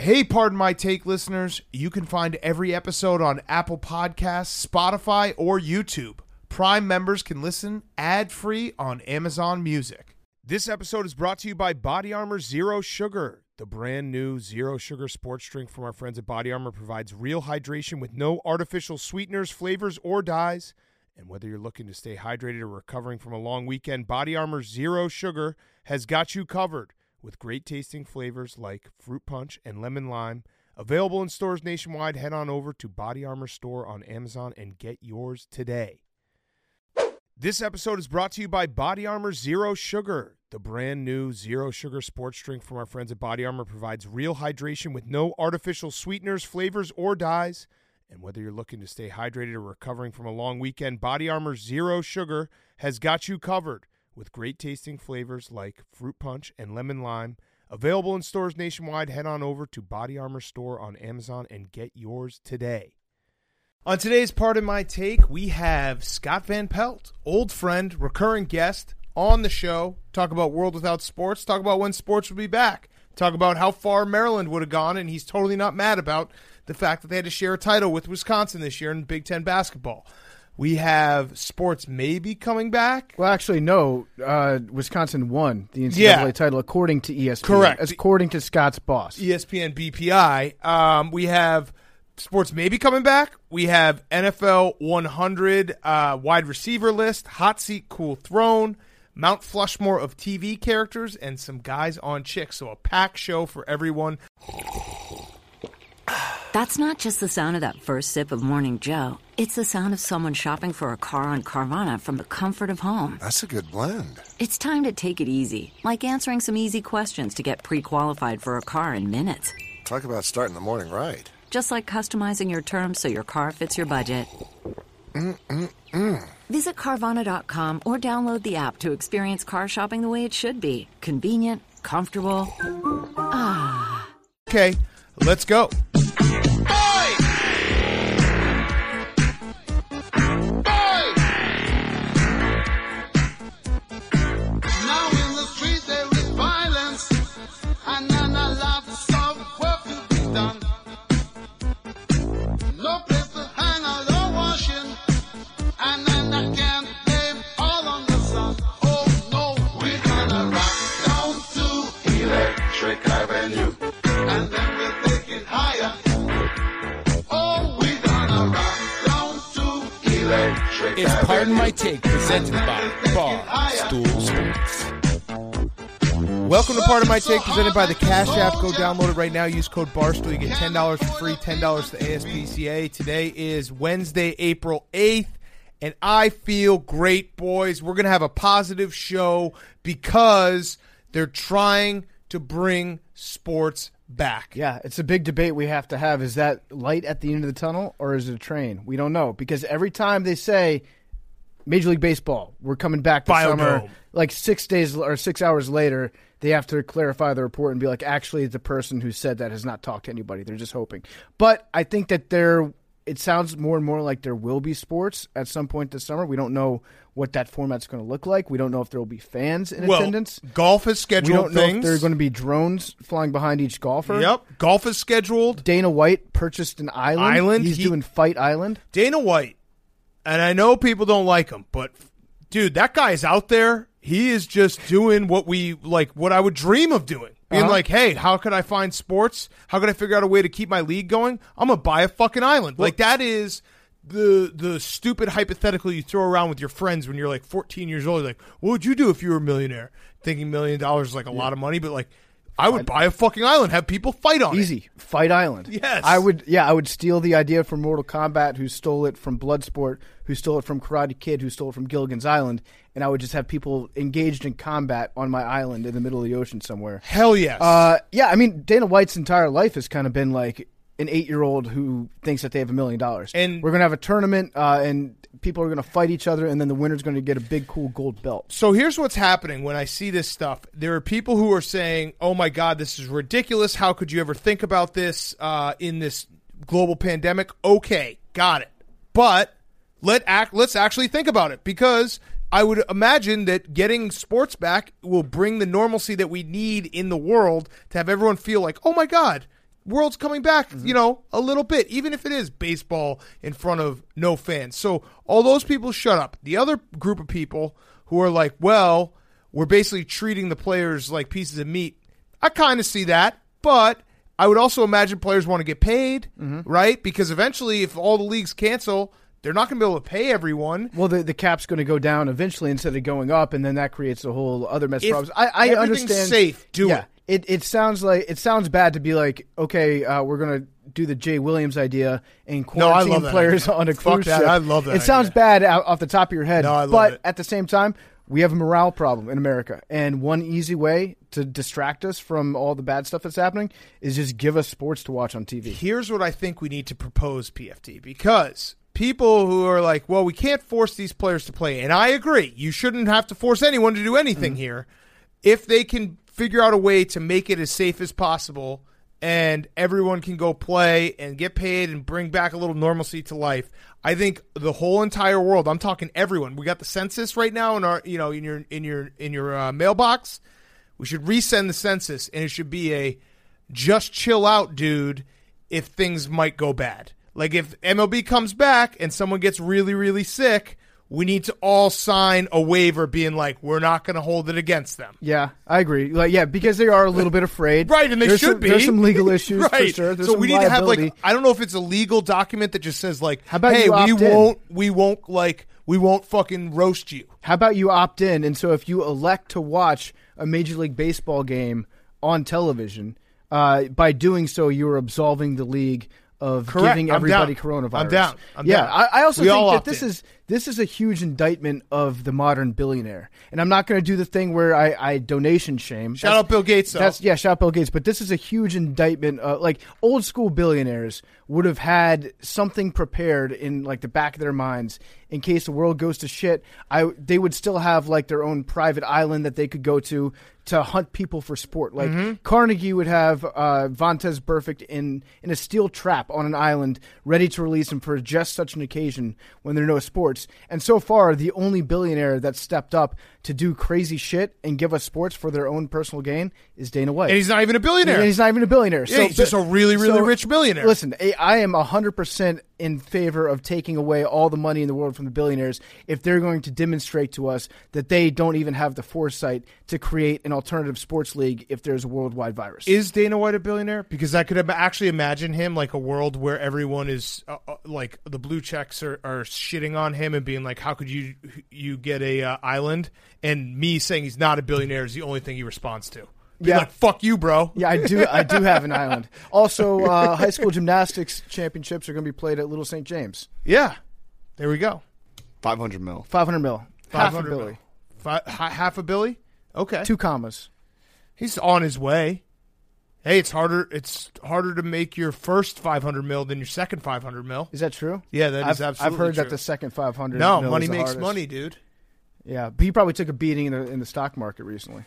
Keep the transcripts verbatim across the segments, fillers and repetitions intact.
Hey, Pardon My Take listeners, you can find every episode on Apple Podcasts, Spotify, or YouTube. Prime members can listen ad-free on Amazon Music. This episode is brought to you by Body Armor Zero Sugar. The brand new Zero Sugar sports drink from our friends at Body Armor provides real hydration with no artificial sweeteners, flavors, or dyes. And whether you're looking to stay hydrated or recovering from a long weekend, Body Armor Zero Sugar has got you covered with great tasting flavors like fruit punch and lemon lime. Available in stores nationwide. Head on over to Body Armor Store on Amazon and get yours today. This episode is brought to you by Body Armor Zero Sugar. The brand new Zero Sugar sports drink from our friends at Body Armor provides real hydration with no artificial sweeteners, flavors, or dyes. And whether you're looking to stay hydrated or recovering from a long weekend, Body Armor Zero Sugar has got you covered with great tasting flavors like fruit punch and lemon lime. Available in stores nationwide. Head on over to Body Armor Store on Amazon and get yours today. On today's Pardon My Take, we have Scott Van Pelt, old friend, recurring guest on the show. Talk about World Without Sports. Talk about when sports will be back. Talk about how far Maryland would have gone, and he's totally not mad about the fact that they had to share a title with Wisconsin this year in Big Ten basketball. We have sports maybe coming back. Well, actually, no. Uh, Wisconsin won the N C double A yeah. title according to E S P N. Correct. According to Scott's boss. E S P N B P I. Um, we have sports maybe coming back. We have N F L one hundred uh, wide receiver list, hot seat, cool throne, Mount Flushmore of T V characters, and some guys on chicks. So a packed show for everyone. That's not just the sound of that first sip of Morning Joe. It's the sound of someone shopping for a car on Carvana from the comfort of home. That's a good blend. It's time to take it easy, like answering some easy questions to get pre-qualified for a car in minutes. Talk about starting the morning right. Just like customizing your terms so your car fits your budget. Mm-mm-mm. Visit Carvana dot com or download the app to experience car shopping the way it should be. Convenient, comfortable. Ah. Okay, let's go. It's Pardon My Take, presented by Barstool Sports. Welcome to Pardon My Take, presented by the Cash App. Go download it right now. Use code Barstool. You get ten dollars for free, ten dollars to A S P C A. Today is Wednesday, April eighth, and I feel great, boys. We're going to have a positive show because they're trying to bring sports back. Yeah, it's a big debate we have to have. Is that light at the end of the tunnel, or is it a train? We don't know, because every time they say Major League Baseball, we're coming back this Biodome. summer, like six days or six hours later, they have to clarify the report and be like, actually, the person who said that has not talked to anybody. They're just hoping. But I think that there, it sounds more and more like there will be sports at some point this summer. We don't know what that format's going to look like. We don't know if there will be fans in well, attendance. Golf is scheduled. We don't know things. if there are going to be drones flying behind each golfer. Yep, golf is scheduled. Dana White purchased an island. Island. He's he, doing Fight Island. Dana White, and I know people don't like him, but dude, that guy is out there. He is just doing what we like, what I would dream of doing. Being Uh-huh. like, hey, how could I find sports? How could I figure out a way to keep my league going? I'm gonna buy a fucking island. Like that is the the stupid hypothetical you throw around with your friends when you're like fourteen years old. You're like, what would you do if you were a millionaire? Thinking million dollars is like a yeah. lot of money, but like, I would buy a fucking island, have people fight on Easy. it. Easy. Fight Island. Yes. I would, yeah, I would steal the idea from Mortal Kombat, who stole it from Bloodsport, who stole it from Karate Kid, who stole it from Gilligan's Island, and I would just have people engaged in combat on my island in the middle of the ocean somewhere. Hell yes. Uh, yeah, I mean, Dana White's entire life has kind of been like an eight-year-old who thinks that they have a million dollars. And we're going to have a tournament, uh, and people are going to fight each other, and then the winner's going to get a big, cool gold belt. So here's what's happening when I see this stuff. There are people who are saying, oh, my God, this is ridiculous. How could you ever think about this uh, in this global pandemic? Okay, got it. But let act, let's actually think about it, because I would imagine that getting sports back will bring the normalcy that we need in the world to have everyone feel like, oh, my God, world's coming back, mm-hmm. you know, a little bit, even if it is baseball in front of no fans. So all those people shut up. The other group of people who are like, well, we're basically treating the players like pieces of meat. I kind of see that, but I would also imagine players want to get paid, mm-hmm. right? Because eventually, if all the leagues cancel, they're not going to be able to pay everyone. Well, the, the cap's going to go down eventually instead of going up, and then that creates a whole other mess of problems. I, I everything's understand. Safe, do yeah, it. It it sounds like it sounds bad to be like, okay, uh, we're going to do the Jay Williams idea and quarantine no, players idea. on a Fuck cruise that. ship. I love that. It sounds idea. bad out, off the top of your head, no, I love but it. at the same time, we have a morale problem in America, and one easy way to distract us from all the bad stuff that's happening is just give us sports to watch on T V. Here's what I think we need to propose, P F T, because people who are like, well, we can't force these players to play, and I agree, you shouldn't have to force anyone to do anything mm-hmm. here. If they can figure out a way to make it as safe as possible and everyone can go play and get paid and bring back a little normalcy to life, I think the whole entire world, I'm talking everyone. We got the census right now in our, you know, in your in your in your uh, mailbox. We should resend the census, and it should be a just chill out, dude, if things might go bad. Like if M L B comes back and someone gets really, really sick, we need to all sign a waiver being like, we're not going to hold it against them. Yeah, I agree. Like, yeah, because they are a little bit afraid. Right, and they there's should some, be. There's some legal issues right. for sure. There's so some we need liability. to have like, I don't know if it's a legal document that just says like, How about hey, you we opt in? won't, we won't like, we won't fucking roast you. How about you opt in? And so if you elect to watch a Major League Baseball game on television, uh, by doing so, you're absolving the league of Correct. giving I'm everybody down. coronavirus. I'm down. I'm yeah, down. I, I also We think all that opt this in. is this is a huge indictment of the modern billionaire. And I'm not going to do the thing where I, I donation shame. Shout That's- out Bill Gates, though. That's yeah, shout out Bill Gates. But this is a huge indictment. Uh, like old school billionaires would have had something prepared in like the back of their minds in case the world goes to shit. I they would still have like their own private island that they could go to to hunt people for sport. Like Mm-hmm. Carnegie would have uh, Vontaze Burfict in in a steel trap on an island, ready to release him for just such an occasion when there are no sports. And so far, the only billionaire that stepped up to do crazy shit and give us sports for their own personal gain is Dana White. And he's not even a billionaire. And he's not even a billionaire. Yeah, he's just a really, really so, rich billionaire. Listen, I am one hundred percent in favor of taking away all the money in the world from the billionaires if they're going to demonstrate to us that they don't even have the foresight to create an alternative sports league if there's a worldwide virus. Is Dana White a billionaire? Because I could im- actually imagine him like a world where everyone is uh, uh, like the blue checks are, are shitting on him and being like, how could you you get a uh, island? And me saying he's not a billionaire is the only thing he responds to. Be Yeah. like, fuck you, bro. Yeah, I do. I do have an island. Also, uh, high school gymnastics championships are going to be played at Little Saint James. Yeah. There we go. five hundred mil. Five hundred mil. Half a 500 Billy. mil. Fi- hi- half a Billy? Okay. Two commas. He's on his way. Hey, it's harder. It's harder to make your first five hundred mil than your second five hundred mil. Is that true? Yeah, that I've, is absolutely I've heard true. that the second five hundred. No, mil money is the makes hardest. money, dude. Yeah, but he probably took a beating in the in the stock market recently.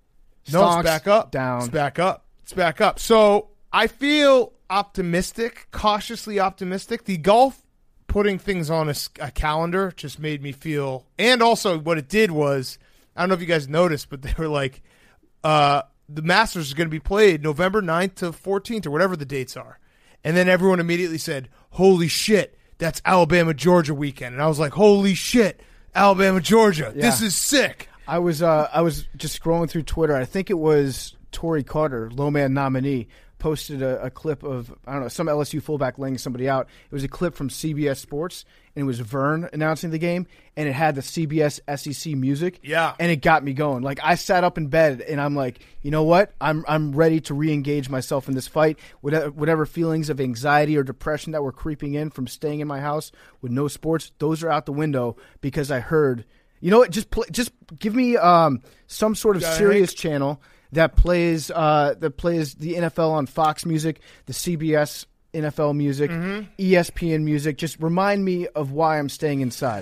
No, Stonks it's back up. down. It's back up. It's back up. So I feel optimistic, cautiously optimistic. The golf putting things on a, s- a calendar just made me feel, and also what it did was, I don't know if you guys noticed, but they were like, uh, the Masters is going to be played November ninth to fourteenth or whatever the dates are. And then everyone immediately said, holy shit, that's Alabama, Georgia weekend. And I was like, holy shit, Alabama, Georgia. Yeah. This is sick. I was uh, I was just scrolling through Twitter. I think it was Torrey Carter, low man nominee, posted a, a clip of, I don't know, some L S U fullback laying somebody out. It was a clip from C B S Sports, and it was Vern announcing the game, and it had the C B S S E C music. Yeah. And it got me going. Like, I sat up in bed, and I'm like, you know what? I'm I'm ready to re-engage myself in this fight. Whatever, whatever feelings of anxiety or depression that were creeping in from staying in my house with no sports, those are out the window because I heard, you know what? Just play, just give me um, some sort of Got it, serious Hank? channel that plays uh, that plays the N F L on Fox Music, the C B S N F L music, Mm-hmm. E S P N music. Just remind me of why I'm staying inside.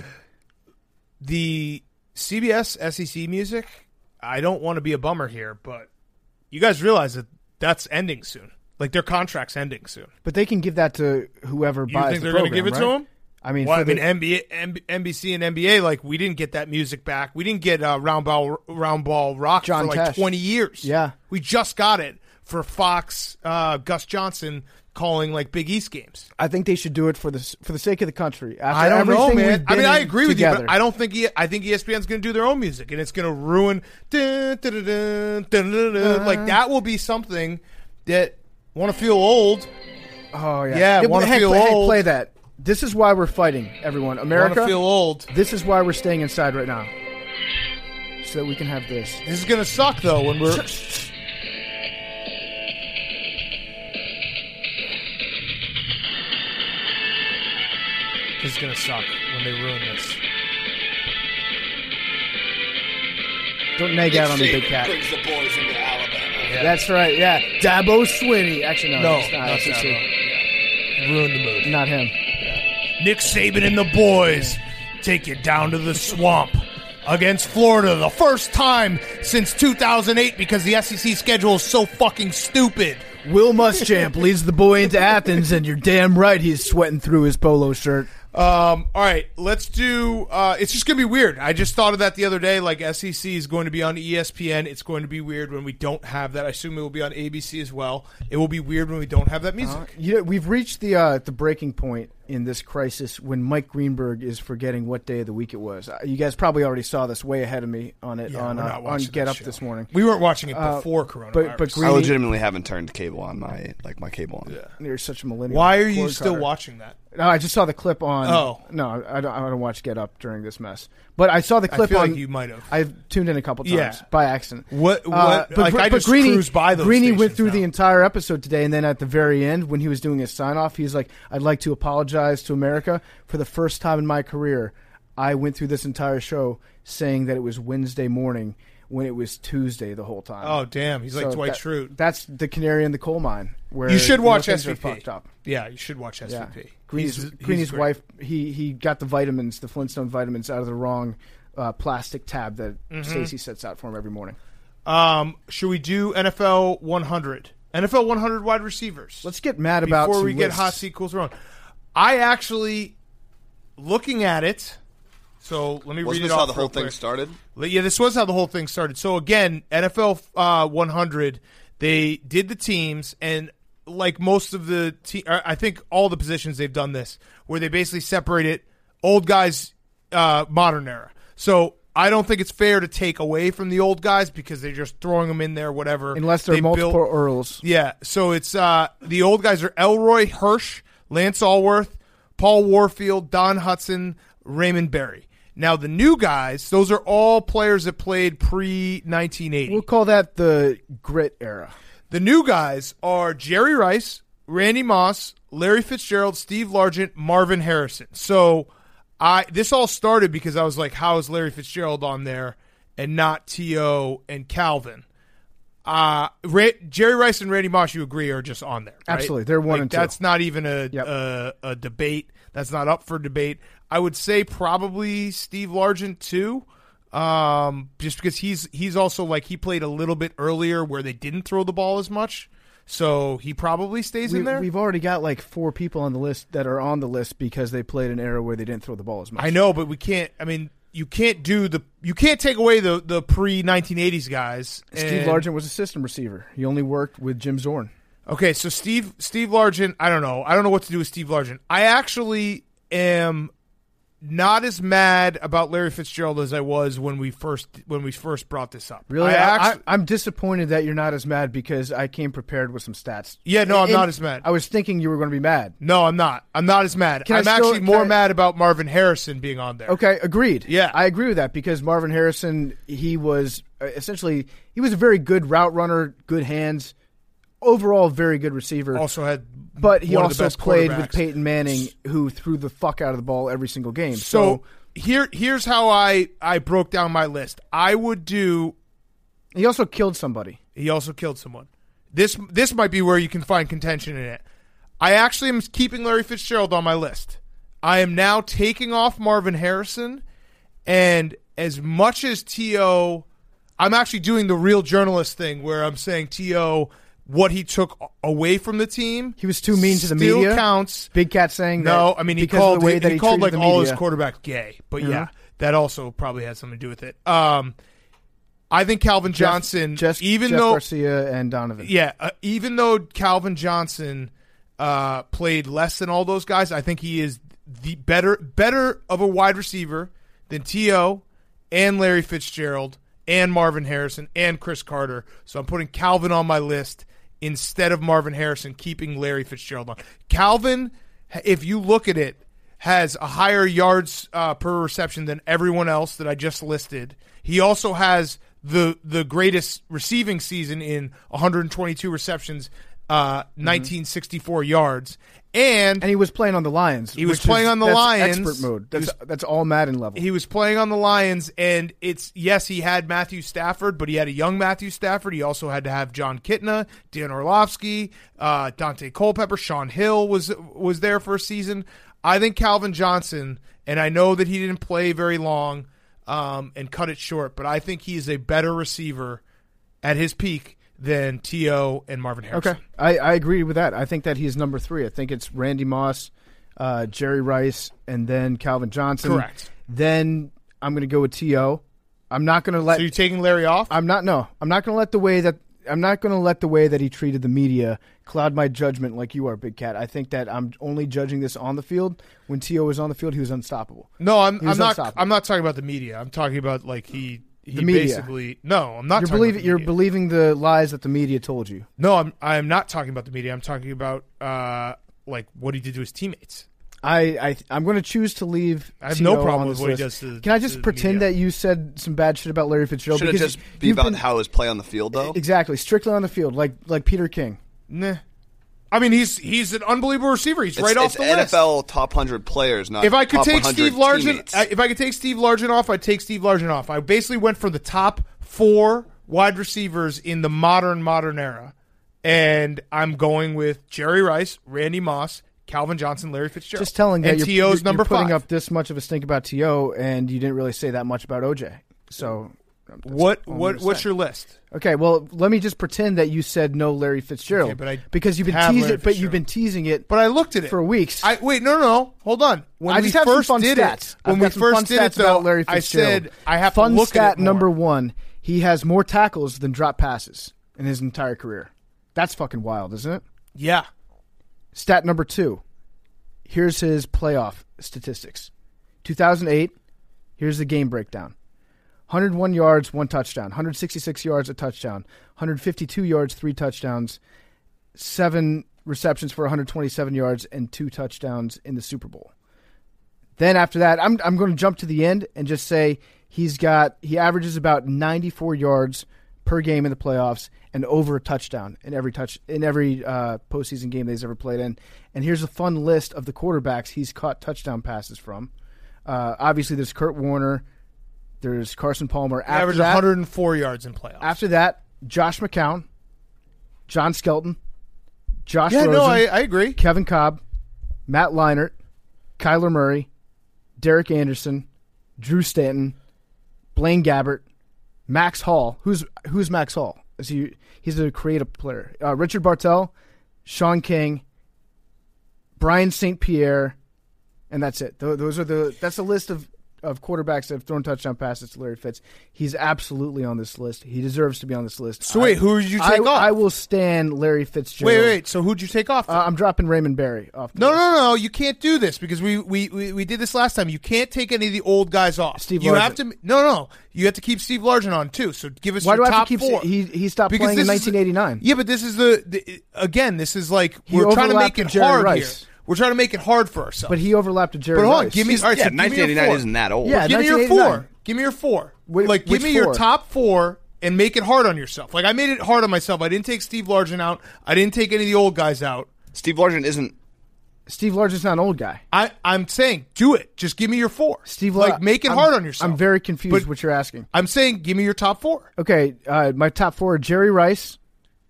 The C B S S E C music, I don't want to be a bummer here, but you guys realize that that's ending soon. Like, their contract's ending soon. But they can give that to whoever You buys think the they're going to program, give it right? to them? I mean, Well, for I mean, the- N B A, N- N B C and N B A, like, we didn't get that music back. We didn't get uh, round ball, round ball rock John for like Tesh. twenty years. Yeah. we just got it for Fox, uh, Gus Johnson calling like Big East games. I think they should do it for the for the sake of the country. After I don't know, everything man. we've I mean, been I in agree with together. you, but I don't think he, I think E S P N's going to do their own music, and it's going to ruin. Dun, dun, dun, dun, dun, dun, dun. Like that will be something that want to feel old. Oh yeah, Yeah, Hey, wanna hey, feel play, hey, old. play that. This is why we're fighting, everyone. America, Want to feel old. this is why we're staying inside right now, so that we can have this. This is going to suck though when we're. This is going to suck when they ruin this. Don't nag out on the big cat. Brings the boys into Alabama. Yeah. That's right. Yeah, Dabo Swinney. Actually, no, No, it's not. not S E C. Dabo. Yeah. Ruined the mood. Not him. Nick Saban and the boys take you down to the swamp against Florida the first time since two thousand eight because the S E C schedule is so fucking stupid. Will Muschamp leads the boy into Athens, and you're damn right he's sweating through his polo shirt. Um, all right, let's do uh, – it's just going to be weird. I just thought of that the other day. Like, S E C is going to be on E S P N. It's going to be weird when we don't have that. I assume it will be on A B C as well. It will be weird when we don't have that music. Uh, you know, we've reached the uh, the breaking point in this crisis when Mike Greenberg is forgetting what day of the week it was. Uh, you guys probably already saw this way ahead of me on it Yeah, on we're uh, not on watching Get that Up show. this morning. We weren't watching it Uh, before coronavirus. but- but I Greeny- legitimately haven't turned cable on my like my cable on. Yeah. You're such a millennial. Why are you cord still cutter. watching that? No, I just saw the clip on. Oh. no, I don't. I don't watch Get Up during this mess. But I saw the clip I feel on. like you might have. I've tuned in a couple times Yeah. by accident. What? What? Uh, but like Gre- I but just Greeny, cruise by those Greeny went stations through now. the entire episode today, and then at the very end, when he was doing his sign off, he's like, "I'd like to apologize to America for the first time in my career. I went through this entire show saying that it was Wednesday morning when it was Tuesday the whole time." Oh, damn. He's like So Dwight that- Schrute. That's the canary in the coal mine. Where You should know, watch things S V are P. fucked up. Yeah, you should watch S V P. Yeah. Greeny's, He's- he's Greeny's great. wife, he he got the vitamins, the Flintstone vitamins, out of the wrong uh, plastic tab that Mm-hmm. Stacy sets out for him every morning. Um, should we do N F L one hundred? N F L one hundred wide receivers. Let's get mad about before some we get lists. hot seat cools around. I actually, looking at it, so let me Wasn't read it this off how the real whole thing quick. started? Yeah, this was how the whole thing started. So again, N F L uh, one hundred, they did the teams, and like most of the te- I think all the positions they've done this, where they basically separate it old guys, uh, modern era. So I don't think it's fair to take away from the old guys because they're just throwing them in there, whatever. Unless they're They multiple built- Earls. Yeah, so it's uh, the old guys are Elroy Hirsch, Lance Allworth, Paul Warfield, Don Hudson, Raymond Berry. Now the new guys, those are all players that played pre nineteen eighty. We'll call that the grit era. The new guys are Jerry Rice, Randy Moss, Larry Fitzgerald, Steve Largent, Marvin Harrison. So I this all started because I was like, how is Larry Fitzgerald on there and not T O and Calvin? Uh, Ra- Jerry Rice and Randy Moss, you agree, are just on there, right? Absolutely. They're one Like, and two. That's not even a, Yep. a a debate. That's not up for debate. I would say probably Steve Largent too, um, just because he's he's also like he played a little bit earlier where they didn't throw the ball as much, so he probably stays We, in there. we've already got like four people on the list that are on the list because they played an era where they didn't throw the ball as much. I know, but we can't. I mean, you can't do the you can't take away the the pre nineteen eighties guys. Steve and- Largent was a system receiver. He only worked with Jim Zorn. Okay, so Steve Steve Largent, I don't know. I don't know what to do with Steve Largent. I actually am not as mad about Larry Fitzgerald as I was when we first when we first brought this up. Really, I actually, I, am disappointed that you're not as mad because I came prepared with some stats. Yeah, no, I'm And- not as mad. I was thinking you were going to be mad. No, I'm not. I'm not as mad. Can I I'm still- actually can more I- mad about Marvin Harrison being on there. Okay, agreed. Yeah. I agree with that because Marvin Harrison, he was uh, essentially he was a very good route runner, good hands, overall very good receiver. Also had, but he one of the also best played with quarterbacks. Peyton Manning, who threw the fuck out of the ball every single game. So, So, here, here's how I I broke down my list. I would do. he also killed somebody. He also killed someone. This this might be where you can find contention in it. I actually am keeping Larry Fitzgerald on my list. I am now taking off Marvin Harrison, and as much as T O, I'm actually doing the real journalist thing where I'm saying T O, what he took away from the team. He was too mean to the still media. counts. Big Cat saying No, that I mean he because called of the way he, that he called like treated the all his media. quarterbacks gay, but Mhm. yeah, that also probably had something to do with it. Um, I think Calvin Jeff- Johnson, Jeff, even Jeff though Garcia and Donovan. yeah, uh, even though Calvin Johnson uh, played less than all those guys, I think he is the better better of a wide receiver than T O and Larry Fitzgerald and Marvin Harrison and Chris Carter. So I'm putting Calvin on my list instead of Marvin Harrison, keeping Larry Fitzgerald on. Calvin, if you look at it, has a higher yards uh, per reception than everyone else that I just listed. He also has the the greatest receiving season in one hundred twenty-two receptions, uh, mm-hmm. nineteen sixty-four yards. And, and he was playing on the Lions. He was which playing is, on the that's Lions. Expert mode. That's was, that's all Madden level. He was playing on the Lions, and it's yes, he had Matthew Stafford, but he had a young Matthew Stafford. He also had to have John Kitna, Dan Orlovsky, uh, Dante Culpepper, Sean Hill was was there for a season. I think Calvin Johnson, and I know that he didn't play very long um, and cut it short, but I think he is a better receiver at his peak than T O and Marvin Harrison. Okay, I, I agree with that. I think that he's number three. I think it's Randy Moss, uh, Jerry Rice, and then Calvin Johnson. Correct. Then I'm going to go with T O. I'm not going to let. So you're taking Larry off? I'm not. No, I'm not going to let the way that I'm not going to let the way that he treated the media cloud my judgment like you are, Big Cat. I think that I'm only judging this on the field. When T O was on the field, he was unstoppable. No, I'm, was I'm not. unstoppable. I'm not talking about the media. I'm talking about like he. He The media. basically no. I'm not. You're talking believing. about the You're media. believing the lies that the media told you. No, I'm. I'm not talking about the media. I'm talking about uh, like what he did to his teammates. I, I I'm going to choose to leave. I have T O no problem on with this what he list. does to- Can I to just the pretend media. that you said some bad shit about Larry Fitzgerald? Should it Because just be you've about been- how his play on the field, though? Exactly, strictly on the field, like like Peter King. Nah. I mean, he's he's an unbelievable receiver. He's It's, right off it's the N list. F L top one hundred players, not If I could top take one hundred Steve Largent, teammates. I- if I could take Steve Largent off, I'd take Steve Largent off. I basically went for the top four wide receivers in the modern modern era, and I'm going with Jerry Rice, Randy Moss, Calvin Johnson, Larry Fitzgerald. Just telling that and you're, T O's you're, number you're putting five. up this much of a stink about T O, and you didn't really say that much about O J. So that's what all I'm what gonna what's say. your list? Okay, well, let me just pretend that you said no Larry Fitzgerald, Okay, but I because you've been have teasing, Larry it, but you've Fitzgerald. been teasing it But I looked at it for weeks. I wait, no, no, no. Hold on. When I we just have some first fun did stats. it, when I've we got some first fun did stats it, though, about Larry I Fitzgerald. said I have fun to look stat at it more. number one: he has more tackles than drop passes in his entire career. That's fucking wild, isn't it? Yeah. Stat number two: here's his playoff statistics. two thousand eight. Here's the game breakdown: one hundred one yards, one touchdown; one hundred sixty-six yards, a touchdown; one hundred fifty-two yards, three touchdowns; seven receptions for one hundred twenty-seven yards, and two touchdowns in the Super Bowl. Then after that, I'm I'm going to jump to the end and just say he's got he averages about ninety-four yards per game in the playoffs and over a touchdown in every touch in every uh, postseason game that he's ever played in. And here's a fun list of the quarterbacks he's caught touchdown passes from. Uh, obviously, there's Kurt Warner, there's Carson Palmer. He After averaged that, one hundred four yards in playoffs. after that, Josh McCown, John Skelton, Josh yeah, Rosen, no, I, I agree. Kevin Cobb, Matt Leinart, Kyler Murray, Derek Anderson, Drew Stanton, Blaine Gabbert, Max Hall. Who's who's Max Hall? Is he? He's a creative player. Uh, Richard Bartell, Sean King, Brian Saint Pierre, and that's it. Th- Those are the. That's a list of. Of quarterbacks that have thrown touchdown passes to Larry Fitz. He's absolutely on this list. He deserves to be on this list. So wait, who did you I, take off? I will stand Larry Fitzgerald. Wait, wait. So who'd you take off? Uh, I'm dropping Raymond Berry off. The no, list. no, no. You can't do this because we, we, we, we did this last time. You can't take any of the old guys off. Steve you Largent. have to. No, no. You have to keep Steve Largent on too. So give us Why your do I have top to keep? four. He he stopped Because playing in this is- nineteen eighty-nine. Yeah, but this is the, the again. This is like He we're trying to overlapped make it with Jerry hard Rice. here. We're trying to make it hard for ourselves. But he overlapped to Jerry But hold on, Rice. give me. He's- All right, yeah, so give me your nineteen eighty-nine four. isn't that old. Yeah, Give me your nineteen eighty-nine. four. Give me your four. Wait, like, give which me your four? top four and make it hard on yourself. Like, I made it hard on myself. I didn't take Steve Largent out. I didn't take any of the old guys out. Steve Largent isn't. Steve Largent's not an old guy. I, I'm saying, do it. Just give me your four. Steve Lar- like, make it I'm- hard on yourself. I'm very confused But- what you're asking. I'm saying, give me your top four. Okay, uh, my top four are Jerry Rice.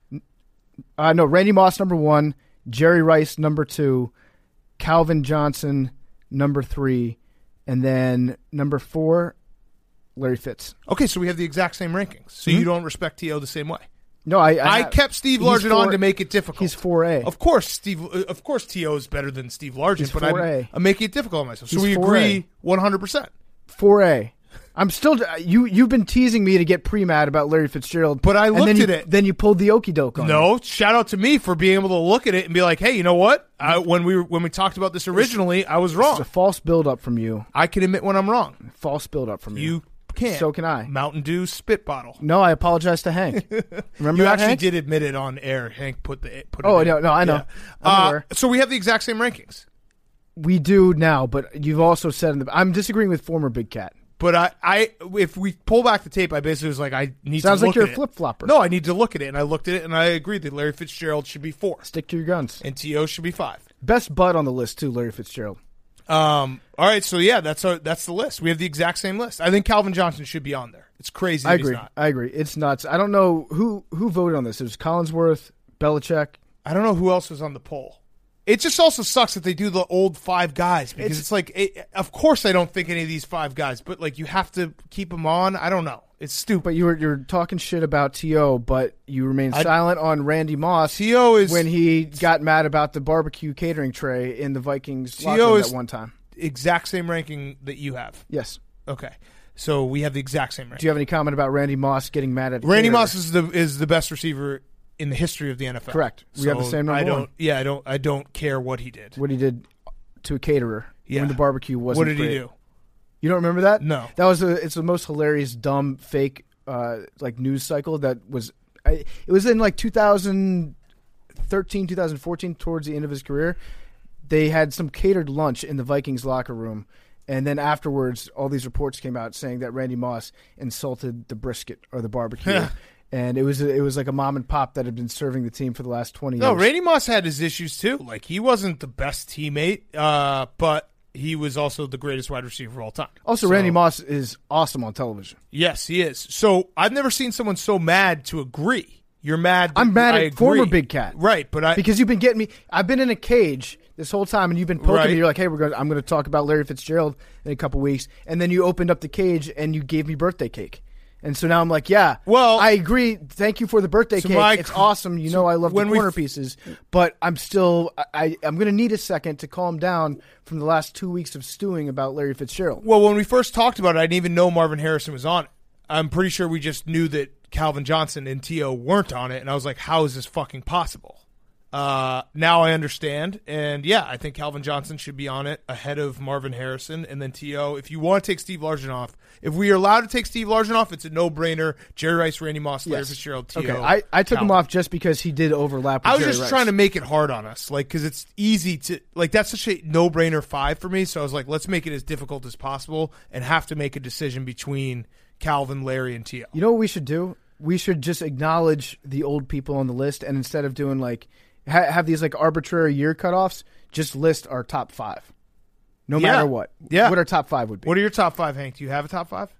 Uh, no, Randy Moss, number one. Jerry Rice, number two. Calvin Johnson, number three. And then number four, Larry Fitz. Okay, so we have the exact same rankings. So Hmm? you don't respect T O the same way. No, I I, I have- kept Steve he's Largent on four- to make it difficult. He's four A. Of course, Steve. uh, Of course, T O is better than Steve Largent, He's but I'm, four A. I'm making it difficult on myself. So He's we four A. agree one hundred percent. four A. I'm still you. You've been teasing me to get pre-mad about Larry Fitzgerald, But I and looked then you, at it. Then you pulled the okey doke on me. No, shout out to me for being able to look at it and be like, hey, you know what? I, when we were, when we talked about this originally, I was It's wrong. a false build-up from you. I can admit when I'm wrong. False build-up from you. You can't. So can I. Mountain Dew spit bottle. No, I apologize to Hank. Remember You that, actually Hank? did admit it on air. Hank put the put it Oh, in. no, no, I know. Yeah. I'm Uh, aware. so we have the exact same rankings. We do now, but you've also said in the. I'm disagreeing with former Big Cat. But I, I, if we pull back the tape, I basically was like, I need Sounds to like look you're at a it. flip-flopper. No, I need to look at it, and I looked at it, and I agreed that Larry Fitzgerald should be four, Stick to your guns. and T O should be five. Best butt on the list too, Larry Fitzgerald. Um, all right, so yeah, that's our, that's the list. We have the exact same list. I think Calvin Johnson should be on there. It's crazy. That I he's agree. not. I agree. It's nuts. I don't know who who voted on this. It was Collinsworth, Belichick. I don't know who else was on the poll. It just also sucks that they do the old five guys because It's- it's, like, it, of course, I don't think any of these five guys, but like you have to keep them on. I don't know. It's stupid. But you were you're talking shit about T O, but you remain I- silent on Randy Moss. T O is when he got mad about the barbecue catering tray in the Vikings locker T O room is- at one time. exact same ranking that you have. Yes. Okay, so we have the exact same ranking. Do you have any comment about Randy Moss getting mad at a Randy caterer? Moss is the is the best receiver in the history of the N F L. Correct. We have the same number I don't. one. Yeah, I don't. I don't care what he did. What he did to a caterer Yeah. when the barbecue wasn't What did great. he do? You don't remember that? No. That was a, it's the most hilarious, dumb, fake, uh, like news cycle that was. I, it was in like two thousand thirteen, two thousand fourteen, towards the end of his career. They had some catered lunch in the Vikings locker room, and then afterwards, all these reports came out saying that Randy Moss insulted the brisket or the barbecue. And it was it was like a mom and pop that had been serving the team for the last twenty No, years. Randy Moss had his issues too. Like he wasn't the best teammate, uh, but he was also the greatest wide receiver of all time. Also, So- Randy Moss is awesome on television. Yes, he is. So I've never seen someone so mad to agree. You're mad. that I'm mad I at agree. former Big Cat. Right? But I Because you've been getting me. I've been in a cage this whole time, and you've been poking Right. me. You're like, "Hey, we're going. I'm going to talk about Larry Fitzgerald in a couple weeks," and then you opened up the cage and you gave me birthday cake, and so now I'm like, "Yeah, Well, I agree. Thank you for the birthday so cake. my- It's awesome. You so know, I love the when we- corner pieces, but I'm still. I, I I'm going to need a second to calm down from the last two weeks of stewing about Larry Fitzgerald. Well, when we first talked about it, I didn't even know Marvin Harrison was on it. I'm pretty sure we just knew that Calvin Johnson and T O weren't on it, and I was like, how is this fucking possible? Uh, now I understand, and yeah, I think Calvin Johnson should be on it ahead of Marvin Harrison, and then T O. If you want to take Steve Largent off, if we are allowed to take Steve Largent off, it's a no-brainer. Jerry Rice, Randy Moss, Larry Yes. Fitzgerald, T O. Okay, I, I took him Calvin. off just because he did overlap with I was Jerry just Rice. trying to make it hard on us, like, because it's easy to, like, that's such a no-brainer five for me. So I was like, let's make it as difficult as possible and have to make a decision between Calvin, Larry, and T O. You know what we should do? We should just acknowledge the old people on the list, and instead of doing like ha- have these like arbitrary year cutoffs, just list our top five, no Yeah. matter what. Yeah. What our top five would be. What are your top five, Hank? Do you have a top five?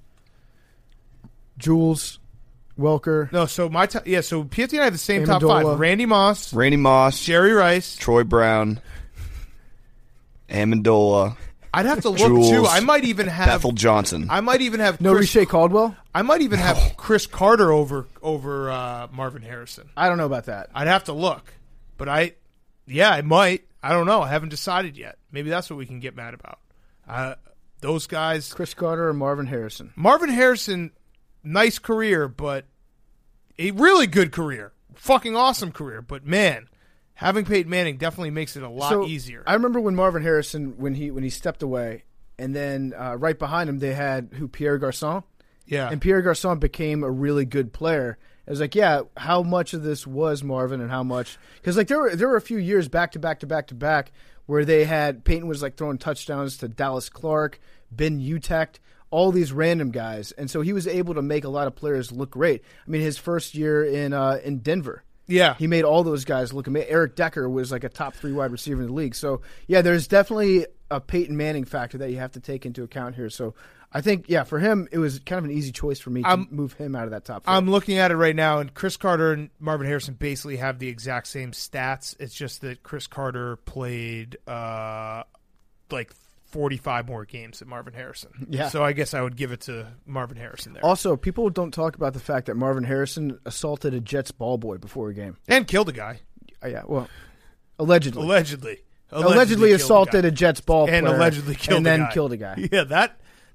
Jules, Welker, No. So my top, yeah. So P F T and I have the same top Amendola. five: Randy Moss, Randy Moss, Jerry Rice. Troy Brown, Amendola, I'd have to look Jules, too. I might even have. Bethel Johnson. I might even have. no Chris, Riche Caldwell. I might even have Chris Carter over over uh, Marvin Harrison. I don't know about that. I'd have to look, but I, yeah, I might. I don't know. I haven't decided yet. Maybe that's what we can get mad about. Uh, those guys, Chris Carter or Marvin Harrison. Marvin Harrison, nice career, but a really good career, fucking awesome career. But man, having Peyton Manning definitely makes it a lot So, easier. I remember when Marvin Harrison when he when he stepped away, and then uh, right behind him they had who Pierre Garçon. yeah, And Pierre Garçon became a really good player. It was like, yeah, how much of this was Marvin and how much? Because like there were there were a few years back to back to back to back where they had Peyton was like throwing touchdowns to Dallas Clark, Ben Utecht, all these random guys, and so he was able to make a lot of players look great. I mean, his first year in uh, in Denver. yeah. He made all those guys look amazing. Eric Decker was like a top three wide receiver in the league. So, yeah, there's definitely a Peyton Manning factor that you have to take into account here. So, I think, yeah, for him, it was kind of an easy choice for me to I'm- move him out of that top four. I'm looking at it right now, and Chris Carter and Marvin Harrison basically have the exact same stats. It's just that Chris Carter played uh, like forty-five more games than Marvin Harrison. Yeah. So I guess I would give it to Marvin Harrison there. Also, people don't talk about the fact that Marvin Harrison assaulted a Jets ball boy before a game. And killed a guy. Uh, yeah, well, allegedly. Allegedly. Allegedly, killed a assaulted guy. a Jets ball And player allegedly killed and a then guy. killed a guy. Yeah, that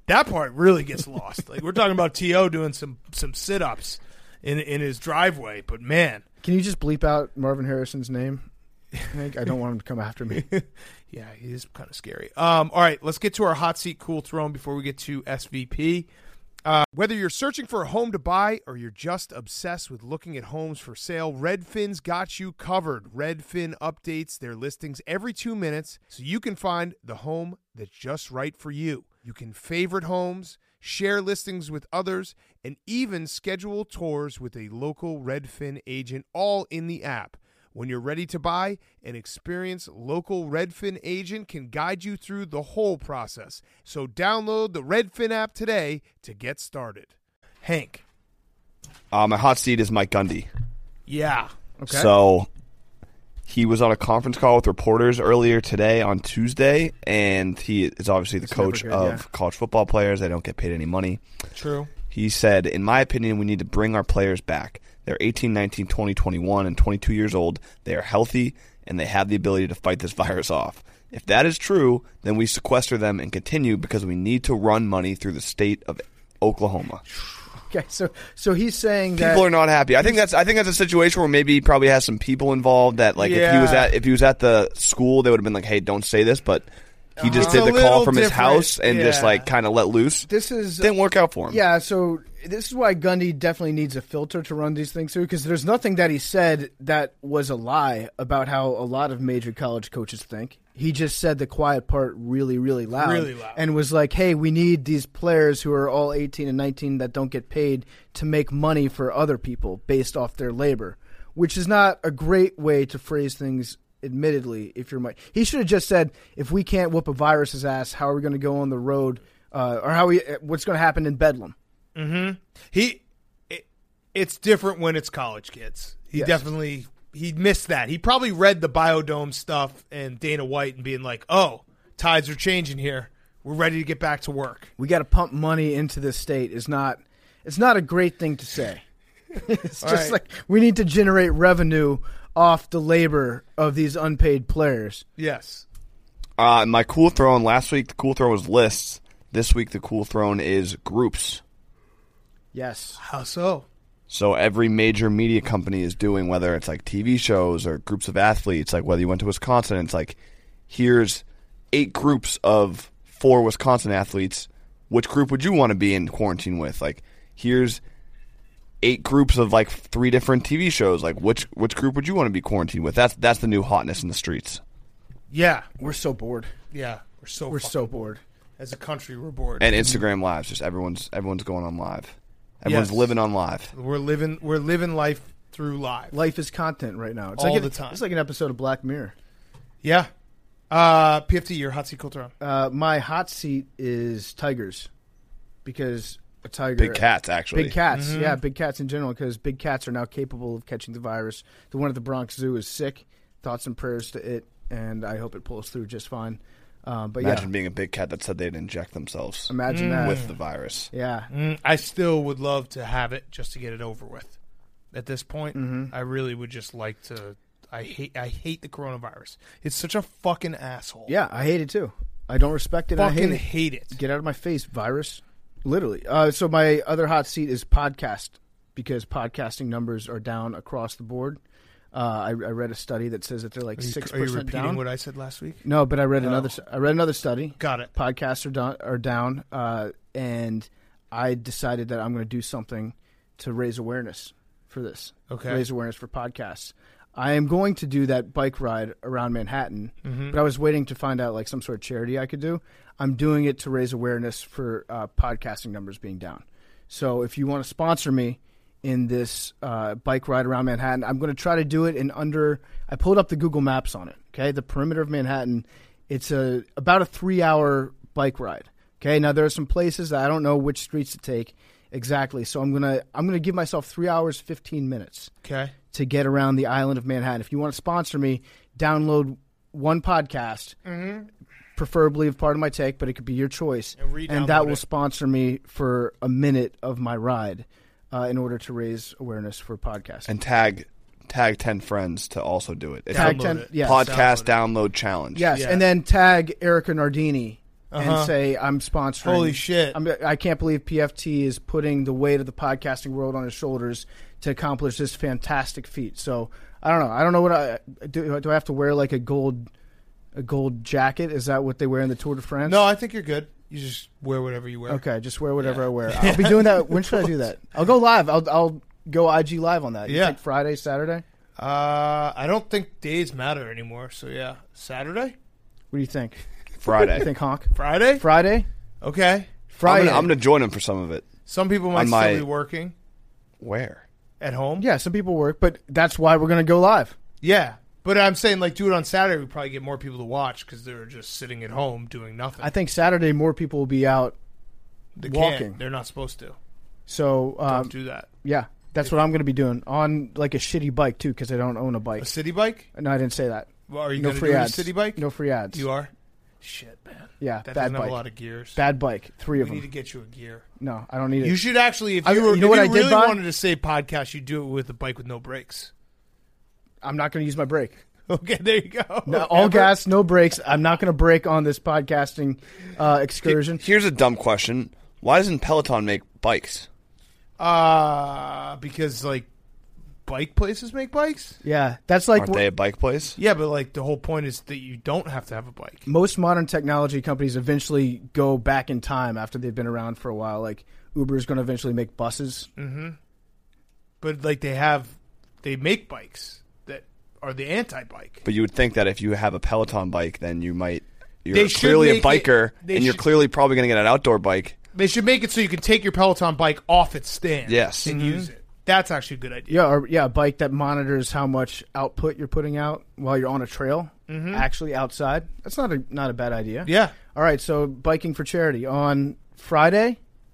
That part really gets lost. Like we're talking about T O doing some some sit ups in in his driveway, but man, Can you just bleep out Marvin Harrison's name? Hank? I don't want him to come after me. yeah, he is kind of scary. Um, all right, let's get to our hot seat cool throne before we get to S V P. Uh, whether you're searching for a home to buy or you're just obsessed with looking at homes for sale, Redfin's got you covered. Redfin updates their listings every two minutes so you can find the home that's just right for you. You can favorite homes, share listings with others, and even schedule tours with a local Redfin agent, all in the app. When you're ready to buy, an experienced local Redfin agent can guide you through the whole process. So download the Redfin app today to get started. Hank. Uh, my hot seat is Mike Gundy. Yeah. Okay. So he was on a conference call with reporters earlier today on Tuesday, and he is obviously the It's coach never good, of yeah. college football players. They don't get paid any money. True. He said, in my opinion, we need to bring our players back. They're eighteen, nineteen, twenty, twenty-one, and twenty-two years old. They are healthy, and they have the ability to fight this virus off. If that is true, then we sequester them and continue because we need to run money through the state of Oklahoma. Okay, so so he's saying that People are not happy. I think that's I think that's a situation where maybe he probably has some people involved that like if he was Yeah. at if he was at the school, they would have been like, "Hey, don't say this," but he just It's did a the little call from his different. house and just Yeah. like kind of let loose. this is Didn't work out for him. Yeah, so this is why Gundy definitely needs a filter to run these things through, because there's nothing that he said that was a lie about how a lot of major college coaches think. He just said the quiet part really, really loud. Really loud. And was like, hey, we need these players who are all eighteen and nineteen that don't get paid to make money for other people based off their labor, which is not a great way to phrase things. Admittedly, if you're Mike, he should have just said, "If we can't whoop a virus's ass, how are we going to go on the road, uh, or how we? What's going to happen in Bedlam?" He, it, it's different when it's college kids. He Yes. definitely he missed that. He probably read the Biodome stuff and Dana White and being like, "Oh, tides are changing here. We're ready to get back to work." We got to pump money into this state is not. It's not a great thing to say. It's just right. like we need to generate revenue off the labor of these unpaid players. Yes. Uh, my cool throne last week, the cool throne was lists. This week, the cool throne is groups. Yes. How so? So every major media company is doing, whether it's like T V shows or groups of athletes, like whether you went to Wisconsin, it's like, here's eight groups of four Wisconsin athletes. Which group would you want to be in quarantine with? Like, here's eight groups of like three different T V shows. Like, which which group would you want to be quarantined with? That's that's the new hotness in the streets. Yeah. We're so bored. Yeah. We're so We're fucking so bored. As a country, we're bored. And Instagram lives, just everyone's everyone's going on live. Everyone's Yes. living on live. we're living we're living life through live. Life is content right now. It's All like the an, time. It's like an episode of Black Mirror. Yeah. Uh, P F T, your hot seat cool throne. Uh, my hot seat is tigers, because a tiger. Big cats, actually. Big cats, Mm-hmm. yeah, big cats in general, because big cats are now capable of catching the virus. The one at the Bronx Zoo is sick. Thoughts and prayers to it, and I hope it pulls through just fine. Um, but Imagine yeah, being a big cat that said they'd inject themselves imagine that. with the virus. Yeah, Mm, I still would love to have it just to get it over with. At this point, Mm-hmm. I really would just like to. I hate. I hate the coronavirus. It's such a fucking asshole. yeah, I hate it too. I don't respect it. and I fucking hate it. hate it. Get out of my face, virus. Literally. Uh, so my other hot seat is podcast, because podcasting numbers are down across the board. Uh, I, I read a study that says that they're like Are you, six are you percent repeating down. what I said last week? No, but I read Oh. another. I read another study. Got it. Podcasts are down. Are down, uh, and I decided that I'm going to do something to raise awareness for this. Okay. Raise awareness for podcasts. I am going to do that bike ride around Manhattan, Mm-hmm. but I was waiting to find out like some sort of charity I could do. I'm doing it to raise awareness for uh, podcasting numbers being down. So if you want to sponsor me in this uh, bike ride around Manhattan, I'm going to try to do it in under. I pulled up the Google Maps on it. Okay, the perimeter of Manhattan. It's a about a three hour bike ride. Okay, now there are some places that I don't know which streets to take exactly. So I'm gonna I'm gonna give myself three hours fifteen minutes Okay. to get around the island of Manhattan. If you want to sponsor me, download one podcast, preferably of Part of My Take, but it could be your choice, And re-download that will it. sponsor me for a minute of my ride uh, in order to raise awareness for podcasting. And tag tag ten friends to also do it. It's Tag Download ten, it. yes, a podcast Download it. download challenge. yes, Yeah. and then tag Erica Nardini Uh-huh. and say I'm sponsoring. Holy shit. I'm, I can't believe P F T is putting the weight of the podcasting world on his shoulders to accomplish this fantastic feat. So I don't know. I don't know what I do. Do I have to wear like a gold a gold jacket? Is that what they wear in the Tour de France? No, I think you're good. You just wear whatever you wear. Okay, just wear whatever Yeah. I wear. I'll be doing that. When should I do that? I'll go live. I'll I'll go I G live on that. You Yeah. think Friday, Saturday? Uh, I don't think days matter anymore. So yeah, Saturday, What do you think? Friday. You think honk? Friday, Friday? okay. I'm Friday. gonna, I'm gonna join him for some of it. Some people might On still my- be working Where? at home. Yeah, some people work, but that's why we're going to go live. Yeah, but I'm saying like do it on Saturday. We probably get more people to watch because they're just sitting at home doing nothing. I think Saturday more people will be out they walking. Can't. They're not supposed to. So, Don't um, do that. yeah, that's what I'm going to be doing on like a shitty bike too because I don't own a bike. A city bike? No, I didn't say that. Well, are you No going to free do ads. a city bike? No free ads. You are. Shit, man. Yeah, That bad doesn't have bike. a lot of gears. Bad bike. Three we of them. need to get you a gear. No, I don't need it. You should actually, if I- you, were, you know if what you I did really buy? wanted to say podcast, you do it with a bike with no brakes. I'm not going to use my brake. Okay, there you go. No, all Ever? gas, no brakes. I'm not going to brake on this podcasting uh, excursion. Here's a dumb question. Why doesn't Peloton make bikes? Uh, because like bike places make bikes. Yeah, that's like Aren't they a bike place? Yeah, but like the whole point is that you don't have to have a bike. most modern technology companies eventually go back in time after they've been around for a while. Like Uber is going to eventually make buses. But like they have, they make bikes that are the anti-bike. But you would think that if you have a Peloton bike, then you might. You're They should clearly a make it- biker, they and you're should- clearly probably going to get an outdoor bike. They should make it so you can take your Peloton bike off its stand. Yes. and Mhm. use it. That's actually a good idea. Yeah, or yeah, a bike that monitors how much output you're putting out while you're on a trail, actually outside. That's not a not a bad idea. Yeah, All right, so biking for charity on Friday.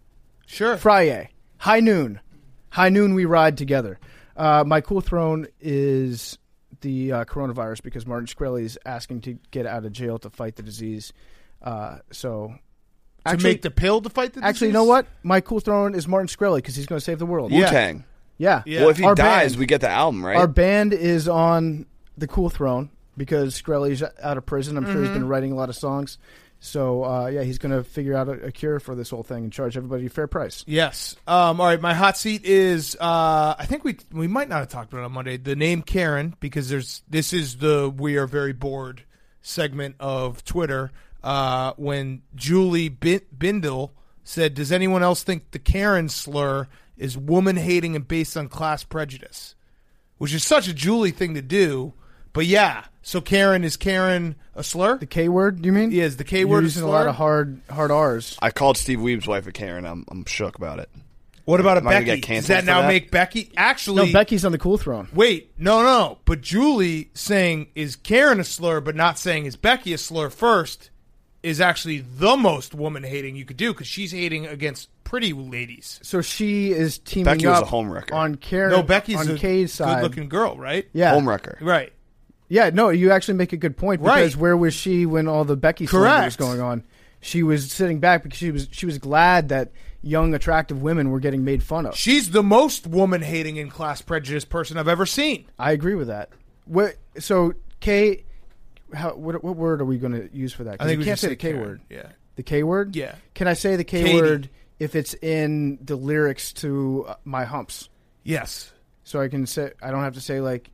sure. Friday, high noon, high noon. We ride together. Uh, my cool throne is the uh, coronavirus because Martin Shkreli is asking to get out of jail to fight the disease. Uh, so, to actually, make the pill to fight the actually, you disease? know what? My cool throne is Martin Shkreli because he's going to save the world. Yeah. Wu-Tang. Yeah. Yeah. Well, if he Our dies, band- we get the album, right? Our band is on the cool throne because Shkreli's out of prison. I'm sure he's been writing a lot of songs. So, uh, yeah, he's going to figure out a, a cure for this whole thing and charge everybody a fair price. Yes. Um, all right. My hot seat is. Uh, I think we we might not have talked about it on Monday. The name Karen, because there's this is the we are very bored segment of Twitter. Uh, when Julie Bin- Bindel said, "Does anyone else think the Karen slur is woman hating and based on class prejudice?" Which is such a Julie thing to do. But yeah. So Karen is Karen a slur? The K word, you mean? Yeah, is the K You're word a using a slur? lot of hard hard R's. I called Steve Weeb's wife a Karen. I'm I'm shook about it. What about a Am I gonna Becky? get Does canceled that for now that? make Becky actually? No, Becky's on the cool throne. Wait, no, no. But Julie saying is Karen a slur, but not saying is Becky a slur first, is actually the most woman hating you could do because she's hating against pretty ladies. So she is teaming Becky was up a homewrecker. on Karen. No, Becky's on a Kay's side. good-looking girl, right? Yeah, Homewrecker. Right. yeah. No, you actually make a good point because Right. where was she when all the Becky slander was Correct. going on? She was sitting back because she was she was glad that young, attractive women were getting made fun of. She's the most woman hating and class prejudice person I've ever seen. I agree with that. What? So K, how, what, what word are we going to use for that? 'Cause I think you we can't should say the K Karen. word. Yeah. The K word? Yeah. Can I say the K Katie. word if it's in the lyrics to uh, My Humps? Yes. So I can say I don't have to say like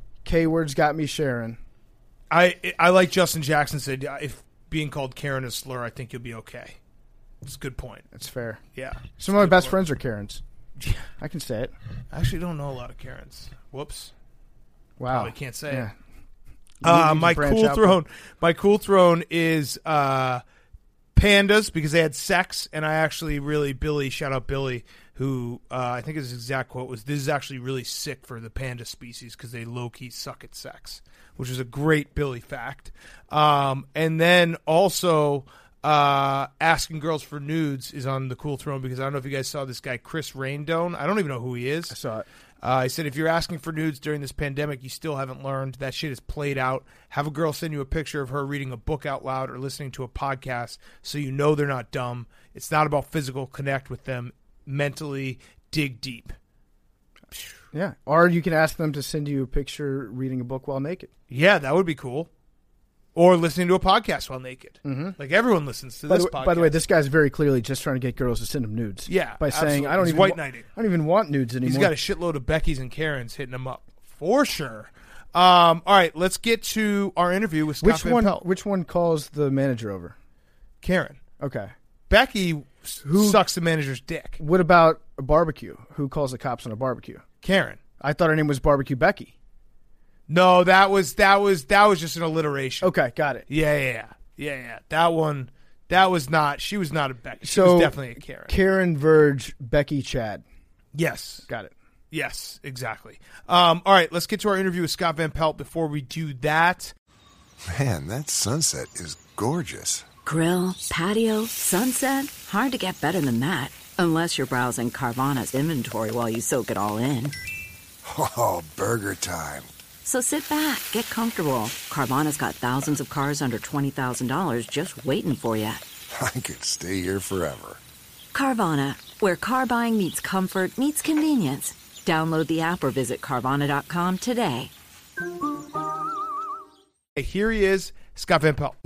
K words got me sharing. I I like Justin Jackson said if being called Karen is slur, I think you'll be okay. It's a good point. That's fair. Yeah. Some of my best friends are Karens. I can say it. I actually don't know a lot of Karens. Whoops. Wow. Probably can't say it. Yeah. Uh, You need to my branch cool out. throne. My cool throne is uh, pandas because they had sex, and I actually really Billy shout out Billy who uh, I think his exact quote was, "This is actually really sick for the panda species because they low key suck at sex," which is a great Billy fact. Um, and then also. Uh, asking girls for nudes is on the cool throne because I don't know if you guys saw this guy Chris Raindone. I don't even know who he is. I saw it. Uh, I said, if you're asking for nudes during this pandemic, you still haven't learned. That shit is played out. Have a girl send you a picture of her reading a book out loud or listening to a podcast so you know they're not dumb. It's not about physical. Connect with them mentally. Dig deep. Yeah. Or you can ask them to send you a picture reading a book while naked. Yeah, that would be cool. or listening to a podcast while naked. Mm-hmm. Like everyone listens to by this the, podcast. By the way, this guy's very clearly just trying to get girls to send him nudes. Yeah, by saying absolutely. I don't He's even white wa- knighting. I don't even want nudes anymore. He's got a shitload of Beckys and Karens hitting him up for sure. Um, all right, let's get to our interview with Scott which Van one? Pelt. Which one calls the manager over? Karen. Okay. Becky who sucks the manager's dick. What about a barbecue? Who calls the cops on a barbecue? Karen. I thought her name was Barbecue Becky. No, that was that was that was just an alliteration. Okay, got it. Yeah, yeah, yeah, yeah, yeah. That one, that was not. She was not a Becky. She so was definitely a Karen. Karen, Verge, Becky, Chad. Yes, got it. Yes, exactly. Um, all right, let's get to our interview with Scott Van Pelt. Before we do that, Man, that sunset is gorgeous. Grill, patio, sunset. Hard to get better than that. Unless you're browsing Carvana's inventory while you soak it all in. Oh, burger time. So sit back, get comfortable. Carvana's got thousands of cars under twenty thousand dollars just waiting for you. I could stay here forever. Carvana, where car buying meets comfort, meets convenience. Download the app or visit Carvana dot com today. here he is, Scott Van Pelt.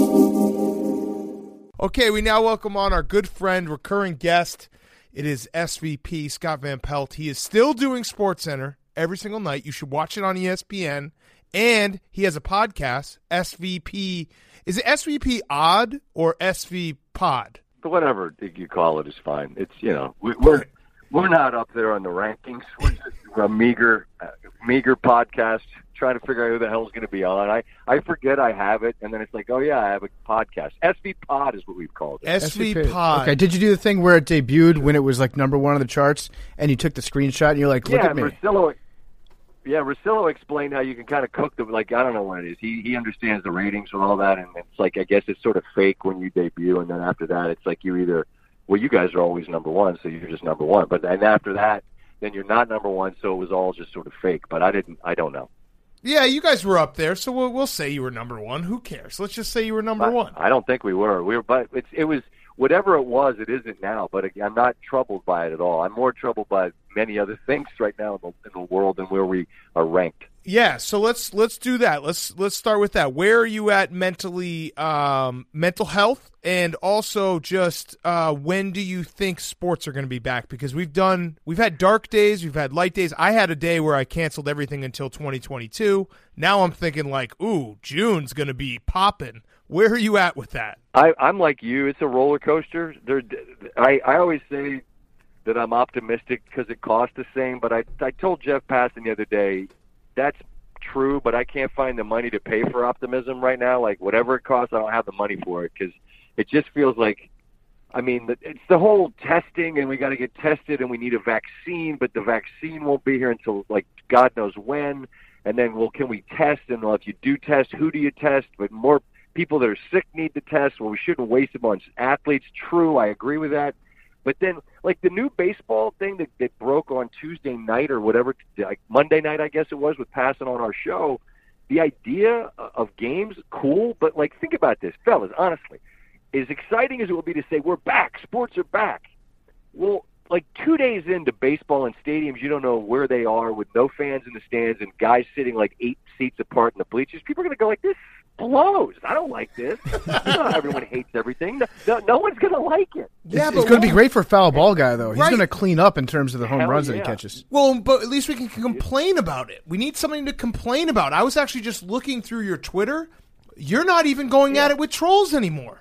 Okay, we now welcome on our good friend, recurring guest. It is S V P Scott Van Pelt. He is still doing SportsCenter every single night. You should watch it on E S P N. And he has a podcast, S V P. Is it S V P Odd or S V Pod? Whatever you call it is fine. It's, you know, we, we're we're not up there on the rankings. We're just a meager, uh, meager podcast trying to figure out who the hell's going to be on. I, I forget I have it, and then it's like, oh, yeah, I have a podcast. S V Pod is what we've called it. S V Pod. Okay, did you do the thing where it debuted when it was like number one on the charts, and you took the screenshot, and you're like, look yeah, at me. Rosillo, yeah, Rosillo explained how you can kind of cook the, like, I don't know what it is. He he understands the ratings and all that, and it's like, I guess it's sort of fake when you debut, and then after that, it's like you either, well, you guys are always number one, so you're just number one. But and after that, then you're not number one, so it was all just sort of fake. But I didn't, I don't know. Yeah, you guys were up there, so we'll, we'll say you were number one. Who cares? Let's just say you were number I, one. I don't think we were. We were, but it's, it was whatever it was. It isn't now. But I'm not troubled by it at all. I'm more troubled by many other things right now in the, in the world than where we are ranked. Yeah, so let's let's do that. Let's let's start with that. Where are you at mentally, um, mental health, and also just uh, when do you think sports are going to be back? Because we've done we've had dark days, we've had light days. I had a day where I canceled everything until twenty twenty-two. Now I'm thinking like, ooh, June's going to be popping. Where are you at with that? I, I'm like you. It's a roller coaster. There, I I always say that I'm optimistic because it costs the same. But I I told Jeff Passan the other day, that's true, but I can't find the money to pay for optimism right now. Like, whatever it costs, I don't have the money for it because it just feels like, I mean, it's the whole testing, and we got to get tested, and we need a vaccine, but the vaccine won't be here until, like, God knows when. And then, well, can we test? And, well, if you do test, who do you test? But more people that are sick need to test. Well, we shouldn't waste them on athletes. True, I agree with that. But then, like, the new baseball thing that, that broke on Tuesday night or whatever, like Monday night, I guess it was, with Passan on our show, the idea of games, cool. But, like, think about this, fellas, honestly. As exciting as it will be to say, we're back, sports are back. Well, like, two days into baseball in stadiums, you don't know where they are with no fans in the stands and guys sitting, like, eight seats apart in the bleachers. People are going to go like, this blows. I don't like this. You know how everyone hates everything. No, no, no one's going to like it. Yeah, it's, it's going to be great for a foul ball guy, though. He's right. going to clean up in terms of the home Hell runs yeah. that he catches. Well, but at least we can complain about it. We need something to complain about. I was actually just looking through your Twitter. You're not even going yeah. at it with trolls anymore.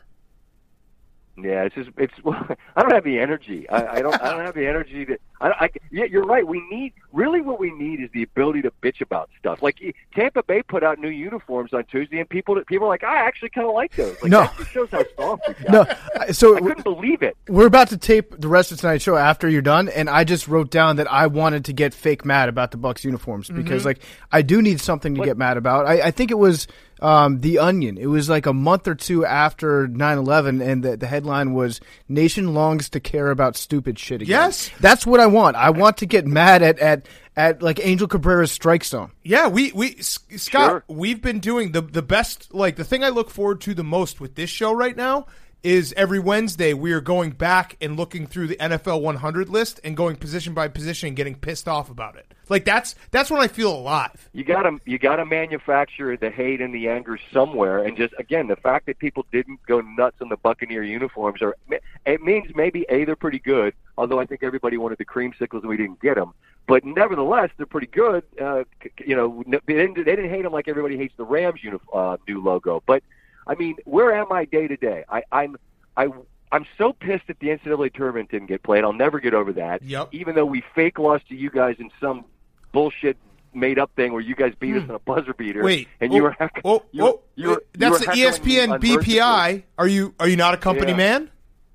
Yeah, it's just it's. I don't have the energy. I, I don't. I don't have the energy to. I, I. Yeah, you're right. We need really what we need is the ability to bitch about stuff. Like Tampa Bay put out new uniforms on Tuesday, and people people are like, I actually kind of like those. Like, no, that just shows how soft we got. No, so I couldn't believe it. We're about to tape the rest of tonight's show after you're done, and I just wrote down that I wanted to get fake mad about the Bucs uniforms because, mm-hmm. like, I do need something to what? get mad about. I, I think it was. Um, The Onion. It was like a month or two after nine eleven, and the, the headline was, Nation longs to care about stupid shit again. Yes. That's what I want. I want to get mad at, at, at like, Angel Cabrera's strike zone. Yeah, we, we Scott, Sure. we've been doing the, the best, like, the thing I look forward to the most with this show right now is every Wednesday we are going back and looking through the N F L one hundred list and going position by position and getting pissed off about it. Like that's that's when I feel alive. You gotta you gotta manufacture the hate and the anger somewhere, and just again the fact that people didn't go nuts on the Buccaneer uniforms, or it means maybe A, they're pretty good. Although I think everybody wanted the creamsicles and we didn't get them, but nevertheless they're pretty good. Uh, you know, they didn't they didn't hate them like everybody hates the Rams uniform, uh, new logo. But I mean, where am I day to day? I I'm I. I'm so pissed that the N C double A tournament didn't get played. I'll never get over that. Yep. Even though we fake lost to you guys in some bullshit made-up thing where you guys beat us in a buzzer beater. Wait, and oh, you were oh, you, oh, you were, that's you were the E S P N B P I. Are you are you not a company yeah. man?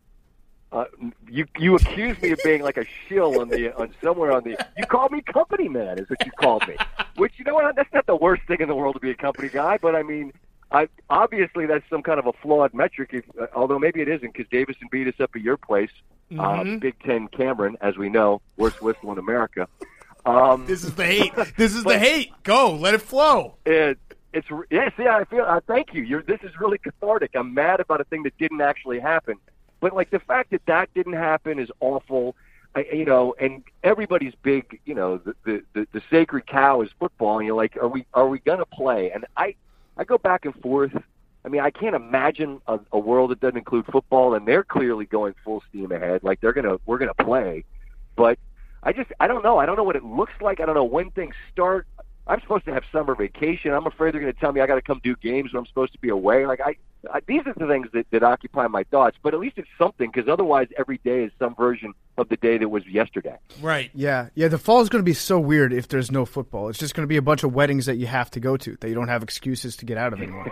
Uh, you you accused me of being like a shill on the on somewhere on the. You called me company man, is what you called me. Which, you know what? That's not the worst thing in the world to be a company guy, but I mean. I, obviously, that's some kind of a flawed metric, if, uh, although maybe it isn't, because Davison beat us up at your place. Mm-hmm. Uh, Big Ten Cameron, as we know, worst whistle in America. Um, this is the hate. This is but, the hate. Go, let it flow. It, it's yes, yeah. I feel. Uh, thank you. You're, this is really cathartic. I'm mad about a thing that didn't actually happen, but like the fact that that didn't happen is awful. I, you know, and everybody's big. You know, the, the the the sacred cow is football, and you're like, are we are we gonna play? And I. I go back and forth. I mean, I can't imagine a, a world that doesn't include football, and they're clearly going full steam ahead. Like they're gonna, we're gonna play. But I just, I don't know. I don't know what it looks like. I don't know when things start. I'm supposed to have summer vacation. I'm afraid they're going to tell me I got to come do games when I'm supposed to be away. Like I, I these are the things that, that occupy my thoughts. But at least it's something, because otherwise every day is some version of the day that was yesterday. Right. Yeah. Yeah. The fall is going to be so weird if there's no football. It's just going to be a bunch of weddings that you have to go to that you don't have excuses to get out of anymore.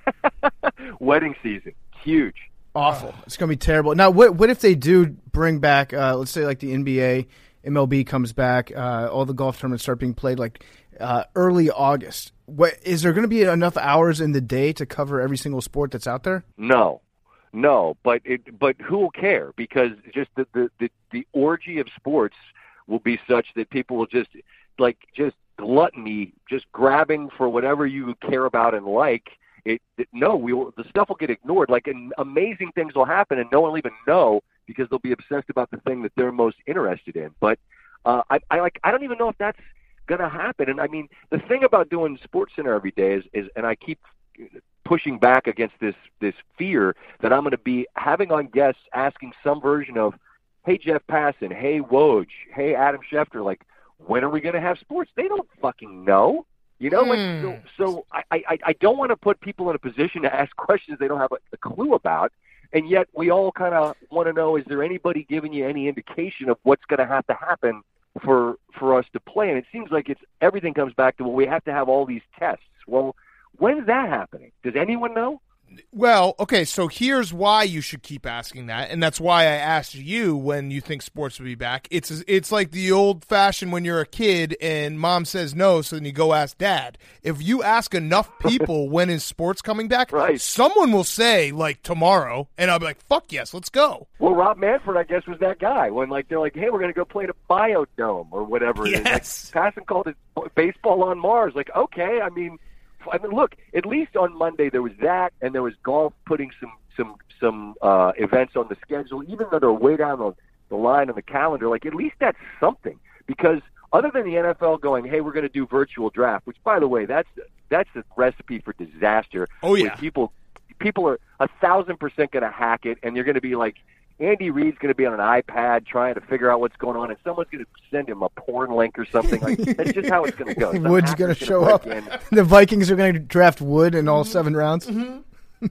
Wedding season, huge. Awful. It's going to be terrible. Now, what what if they do bring back, uh, let's say, like the N B A, M L B comes back, uh, all the golf tournaments start being played like uh, early August. What is there going to be enough hours in the day to cover every single sport that's out there? No, no. But it, but who will care? Because just the, the, the, the orgy of sports will be such that people will just like just gluttony, just grabbing for whatever you care about and like. It, it no, we will, the stuff will get ignored. Like and amazing things will happen, and no one will even know because they'll be obsessed about the thing that they're most interested in. But uh, I, I like I don't even know if that's gonna happen. And I mean, the thing about doing SportsCenter every day is, is and I keep pushing back against this this fear that I'm going to be having on guests asking some version of, "Hey Jeff Passan, hey Woj, hey Adam Schefter, like when are we going to have sports?" They don't fucking know. You know, like, mm. so, so I, I, I don't want to put people in a position to ask questions they don't have a, a clue about, and yet we all kind of want to know, is there anybody giving you any indication of what's going to have to happen for for us to play? And it seems like it's everything comes back to, well, we have to have all these tests. Well, when's that happening? Does anyone know? Well, okay, so here's why you should keep asking that, and that's why I asked you when you think sports will be back. It's it's like the old-fashioned when you're a kid and mom says no, so then you go ask dad. If you ask enough people when is sports coming back, right. someone will say, like, tomorrow, and I'll be like, fuck yes, let's go. Well, Rob Manfred, I guess, was that guy when, like, they're like, hey, we're going to go play at a Biodome or whatever yes. it is. Like, Passan called it baseball on Mars. Like, okay, I mean – I mean, look, at least on Monday there was that, and there was golf putting some some some uh, events on the schedule, even though they're way down the, the line on the calendar. Like, at least that's something. Because other than the N F L going, hey, we're going to do virtual draft, which, by the way, that's that's a recipe for disaster. Oh, yeah. People, people are a thousand percent going to hack it, and you're going to be like, Andy Reid's going to be on an iPad trying to figure out what's going on, and someone's going to send him a porn link or something. Like, that's just how it's going to go. Some Wood's going to show up. In. The Vikings are going to draft Wood in all seven rounds. Mm-hmm.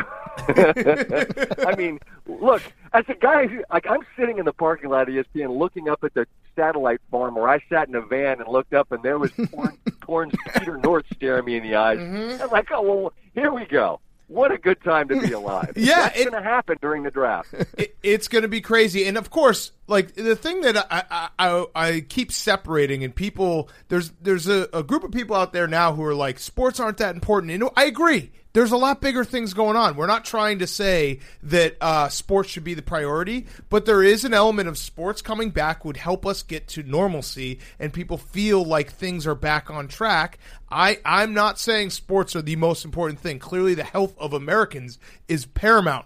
I mean, look, as a guy who, like, I'm sitting in the parking lot of E S P N looking up at the satellite farm where I sat in a van and looked up, and there was porn, porn's Peter North staring me in the eyes. Mm-hmm. I'm like, oh, well, here we go. What a good time to be alive. Yeah, That's going to happen during the draft. It, it's going to be crazy. And, of course, like, the thing that I I, I, I keep separating, and people, there's there's a, a group of people out there now who are like, sports aren't that important. And I agree. There's a lot bigger things going on. We're not trying to say that uh, sports should be the priority, but there is an element of sports coming back would help us get to normalcy and people feel like things are back on track. I, I'm not saying sports are the most important thing. Clearly the health of Americans is paramount.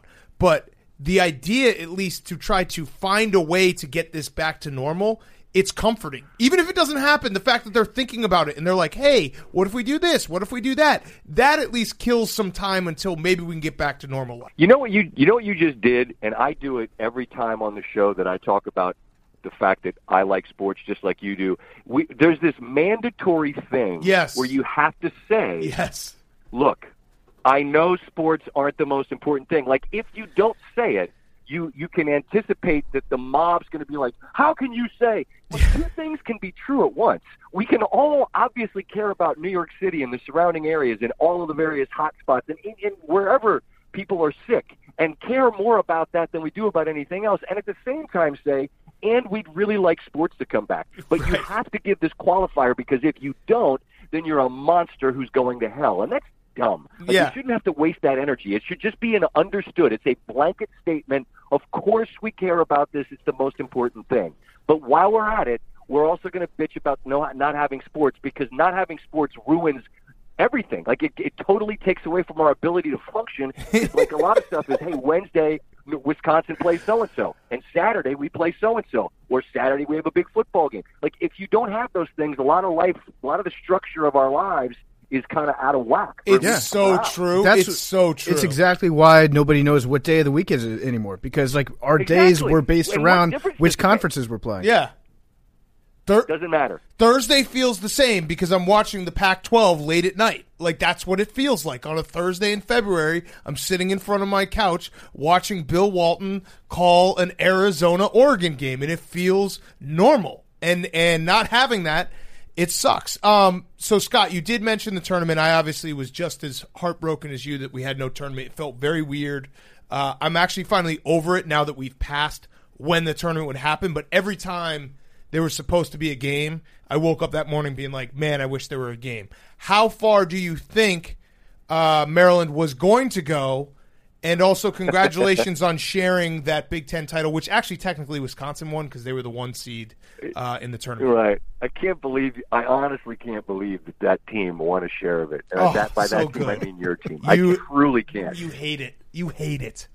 but the idea, at least, to try to find a way to get this back to normal, it's comforting. Even if it doesn't happen, the fact that they're thinking about it and they're like, hey, what if we do this? What if we do that? That at least kills some time until maybe we can get back to normal life. You know what you you know what you just did, and I do it every time on the show that I talk about the fact that I like sports just like you do. We, there's this mandatory thing yes. where you have to say, yes. look, I know sports aren't the most important thing. Like, if you don't say it, you, you can anticipate that the mob's going to be like, how can you say? Well, two things can be true at once. We can all obviously care about New York City and the surrounding areas and all of the various hot spots and, and, and wherever people are sick, and care more about that than we do about anything else. And at the same time say, and we'd really like sports to come back. But right. you have to give this qualifier, because if you don't, then you're a monster who's going to hell. And that's dumb. Like, yeah. You shouldn't have to waste that energy. It should just be an understood. It's a blanket statement. Of course we care about this. It's the most important thing. But while we're at it, we're also going to bitch about no, not having sports, because not having sports ruins everything. Like, it, it totally takes away from our ability to function. It's like a lot of stuff is, hey, Wednesday, Wisconsin plays so-and-so, and Saturday we play so-and-so, or Saturday we have a big football game. Like, if you don't have those things, a lot of life, a lot of the structure of our lives is kind of out of whack. It's yeah. so true. That's, it's so true. It's exactly why nobody knows what day of the week is it anymore, because like our exactly. days were based and around which conferences we're playing. Yeah. Thur- Doesn't matter. Thursday feels the same because I'm watching the Pac twelve late at night. Like, that's what it feels like. On a Thursday in February, I'm sitting in front of my couch watching Bill Walton call an Arizona-Oregon game, and it feels normal. And and not having that, it sucks. Um, so, Scott, you did mention the tournament. I obviously was just as heartbroken as you that we had no tournament. It felt very weird. Uh, I'm actually finally over it now that we've passed when the tournament would happen. But every time there was supposed to be a game, I woke up that morning being like, man, I wish there were a game. How far do you think uh, Maryland was going to go? And also, congratulations on sharing that Big Ten title, which actually technically Wisconsin won because they were the one seed uh, in the tournament. Right. I can't believe, I honestly can't believe that that team won a share of it. And oh, that, by so that team, good. I mean your team. You, I truly can't. You hate it. You hate it.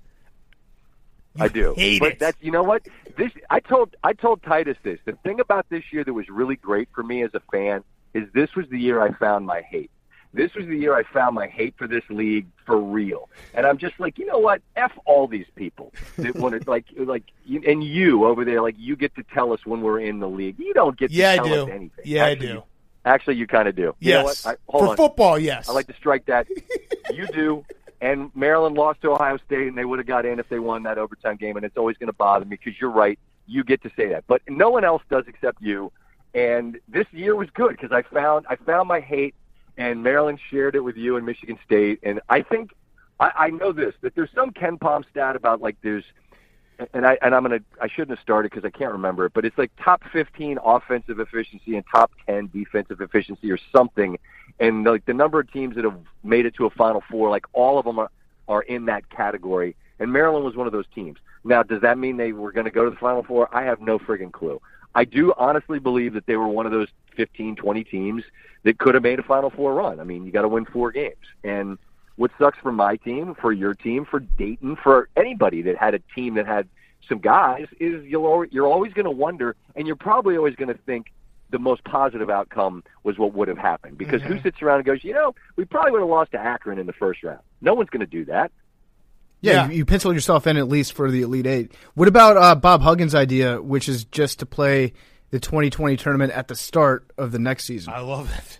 You I do. Hate but it. that's, you know what? This I told I told Titus this. The thing about this year that was really great for me as a fan is this was the year I found my hate. This was the year I found my hate for this league for real. And I'm just like, you know what? F all these people that want to, like, like, you, and you over there, like, you get to tell us when we're in the league. You don't get to yeah, tell I do. us anything. Yeah, actually, I do. Actually, you kind of do. You yes. know what? I, hold for on. football, yes. I like to strike that. You do. And Maryland lost to Ohio State, and they would have got in if they won that overtime game, and it's always going to bother me because you're right. You get to say that. But no one else does except you. And this year was good because I found I found my hate, and Maryland shared it with you and Michigan State. And I think I, I know this, that there's some Ken Pom stat about, like, there's and I and I'm gonna I shouldn't have started because I can't remember it, but it's like top fifteen offensive efficiency and top ten defensive efficiency or something. And like the number of teams that have made it to a Final Four, like all of them are, are in that category. And Maryland was one of those teams. Now, does that mean they were going to go to the Final Four? I have no friggin' clue. I do honestly believe that they were one of those fifteen, twenty teams that could have made a Final Four run. I mean, you got to win four games. And what sucks for my team, for your team, for Dayton, for anybody that had a team that had some guys is you'll, you're always going to wonder, and you're probably always going to think, the most positive outcome was what would have happened. Because mm-hmm. who sits around and goes, you know, we probably would have lost to Akron in the first round. No one's going to do that. Yeah, yeah. You, you pencil yourself in at least for the Elite Eight. What about uh, Bob Huggins' idea, which is just to play the twenty twenty tournament at the start of the next season? I love it.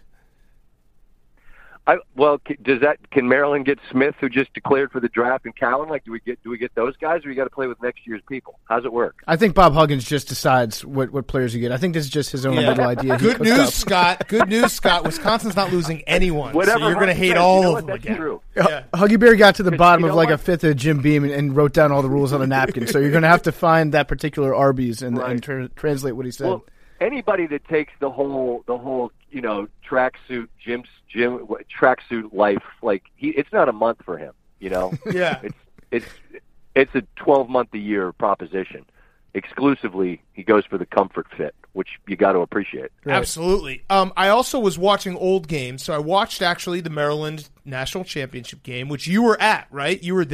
I, well, does that can Maryland get Smith, who just declared for the draft, and Cowan? Like, do we get do we get those guys, or you got to play with next year's people? How's it work? I think Bob Huggins just decides what, what players you get. I think this is just his own yeah. little idea. Good news, up. Scott. Good news, Scott. Wisconsin's not losing anyone. Whatever so you're going to hate all you know of them That's again. True. Yeah. Huggy Bear got to the bottom of like what? a fifth of Jim Beam and, and wrote down all the rules on a napkin. So you're going to have to find that particular Arby's and, right. and tra- translate what he said. Well, anybody that takes the whole the whole you know tracksuit gym gym tracksuit life, like he, it's not a month for him. You know, yeah, it's it's it's a twelve month a year proposition. Exclusively, he goes for the comfort fit, which you got to appreciate. Right. Absolutely. Um, I also was watching old games, so I watched actually the Maryland National Championship game, which you were at, right? You were there.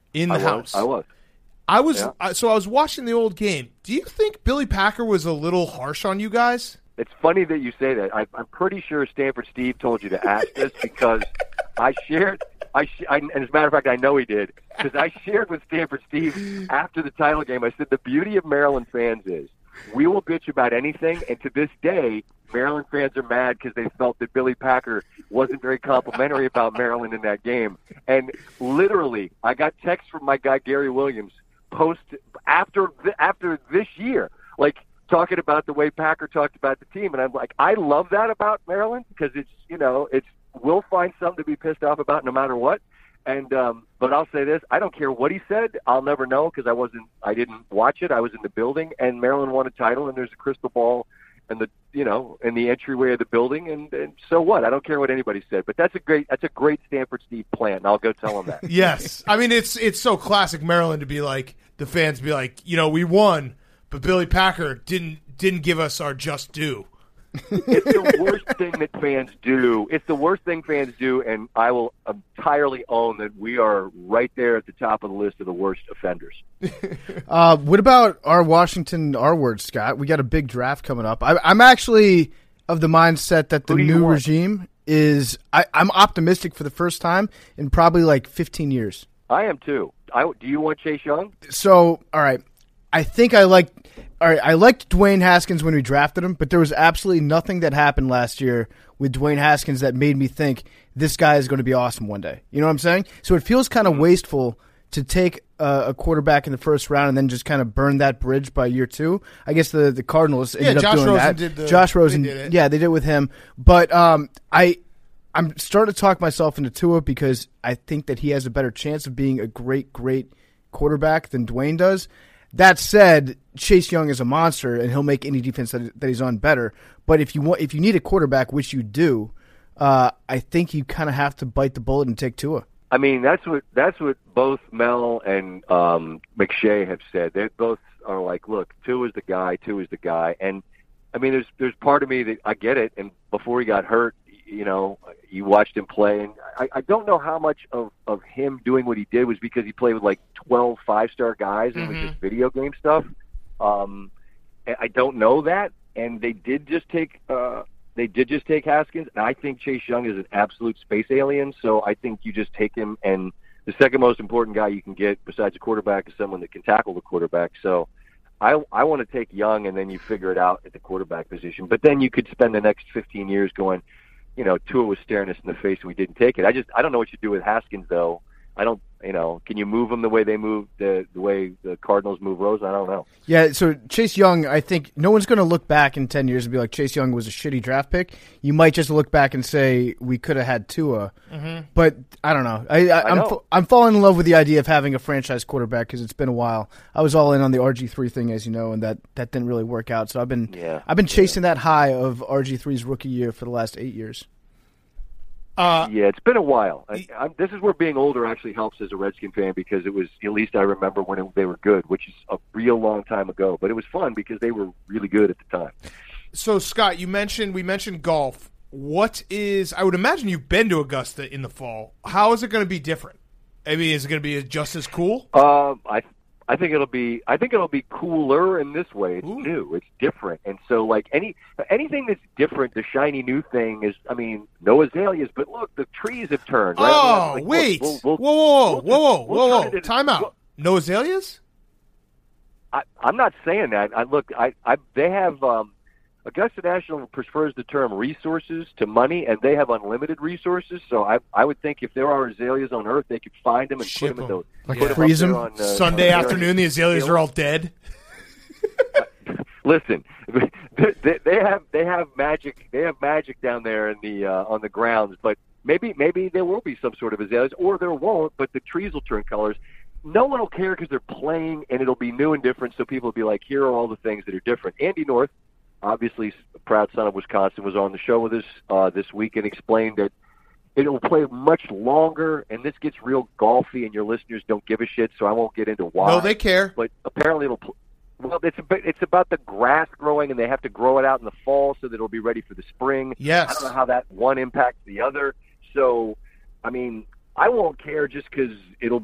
in the I house. Was, I was. I was Yeah. I, so I was watching the old game. Do you think Billy Packer was a little harsh on you guys? It's funny that you say that. I, I'm pretty sure Stanford Steve told you to ask this because I shared. I, sh- I and as a matter of fact, I know he did because I shared with Stanford Steve after the title game. I said the beauty of Maryland fans is we will bitch about anything, and to this day, Maryland fans are mad because they felt that Billy Packer wasn't very complimentary about Maryland in that game. And literally, I got texts from my guy Gary Williams post after th- after this year, like. talking about the way Packer talked about the team, and I'm like, I love that about Maryland because it's, you know, it's we'll find something to be pissed off about no matter what. And um, but I'll say this: I don't care what he said. I'll never know because I wasn't, I didn't watch it. I was in the building, and Maryland won a title, and there's a crystal ball, and the, you know, in the entryway of the building, and, and so what? I don't care what anybody said. But that's a great, that's a great Stanford Steve plan. And I'll go tell him that. Yes, I mean it's it's so classic Maryland to be like the fans be like, you know, we won. But Billy Packer didn't didn't give us our just due. It's the worst thing that fans do. It's the worst thing fans do, and I will entirely own that we are right there at the top of the list of the worst offenders. Uh, what about our Washington R word, Scott? We got a big draft coming up. I, I'm actually of the mindset that the Who do you new want? regime is I, – I'm optimistic for the first time in probably like fifteen years. I am too. I, do you want Chase Young? So, all right. I think I like. All right, I liked Dwayne Haskins when we drafted him, but there was absolutely nothing that happened last year with Dwayne Haskins that made me think this guy is going to be awesome one day. You know what I'm saying? So it feels kind of wasteful to take a, a quarterback in the first round and then just kind of burn that bridge by year two. I guess the, the Cardinals ended Yeah, Josh up doing Rosen that. did the- Josh Rosen, they did it. yeah, they did it with him. But um, I. I'm starting to talk myself into Tua because I think that he has a better chance of being a great, great quarterback than Dwayne does. That said, Chase Young is a monster, and he'll make any defense that, that he's on better. But if you want, if you need a quarterback, which you do, uh, I think you kind of have to bite the bullet and take Tua. I mean, that's what that's what both Mel and um, McShay have said. They both are like, look, Tua is the guy, Tua is the guy. And, I mean, there's there's part of me that I get it. And before he got hurt, you know, you watched him play. And I, I don't know how much of, of him doing what he did was because he played with like twelve five-star guys and Mm-hmm. it was just video game stuff. Um, I don't know that. And they did just take uh, they did just take Haskins. And I think Chase Young is an absolute space alien. So I think you just take him. And the second most important guy you can get besides a quarterback is someone that can tackle the quarterback. So I, I want to take Young, and then you figure it out at the quarterback position. But then you could spend the next fifteen years going, you know, Tua was staring us in the face and we didn't take it. I just I don't know what you do with Haskins, though. I don't, you know, can you move him the way they move, the the way the Cardinals move Rose? I don't know. Yeah, so Chase Young, I think no one's going to look back in ten years and be like, Chase Young was a shitty draft pick. You might just look back and say, we could have had Tua. Mm-hmm. But I don't know. I, I, I I'm, know. fa- I'm falling in love with the idea of having a franchise quarterback because it's been a while. I was all in on the R G three thing, as you know, and that, that didn't really work out. So I've been Yeah. I've been chasing that high of R G three's rookie year for the last eight years. Uh, Yeah, it's been a while. I, I'm, this is where being older actually helps as a Redskin fan because it was, at least I remember when it, they were good, which is a real long time ago. But it was fun because they were really good at the time. so Scott, you mentioned we mentioned golf. What is? I would imagine you've been to Augusta in the fall. How is it going to be different? I mean, is it going to be just as cool? Um, I I think it'll be I think it'll be cooler in this way. It's Ooh. new. It's different. And so like any anything that's different, the shiny new thing is I mean, no azaleas, but look, the trees have turned. Right? Oh, Like, look, wait! we'll- we'll- whoa, whoa, we'll whoa, whoa, just- whoa, we'll whoa! turn it Time into- out. No azaleas? I, I'm not saying that. I look, I, I they have um, Augusta National prefers the term resources to money, and they have unlimited resources. So I, I would think if there are azaleas on Earth, they could find them and Ship put them in 'em. those. Like put 'em up freeze there 'em? on, uh, Sunday on- afternoon, the azaleas are all dead. Listen, they, they have they have magic. They have magic down there in the uh, on the grounds. But maybe maybe there will be some sort of azaleas, or there won't. But the trees will turn colors. No one will care because they're playing, and it'll be new and different. So people will be like, "Here are all the things that are different." Andy North, obviously a proud son of Wisconsin, was on the show with us uh, this week and explained that it will play much longer. And this gets real golfy, and your listeners don't give a shit. So I won't get into why. No, they care. But apparently it'll. Pl- Well, it's about, it's about the grass growing, and they have to grow it out in the fall so that it'll be ready for the spring. Yes. I don't know how that one impacts the other. So, I mean, I won't care just because it'll,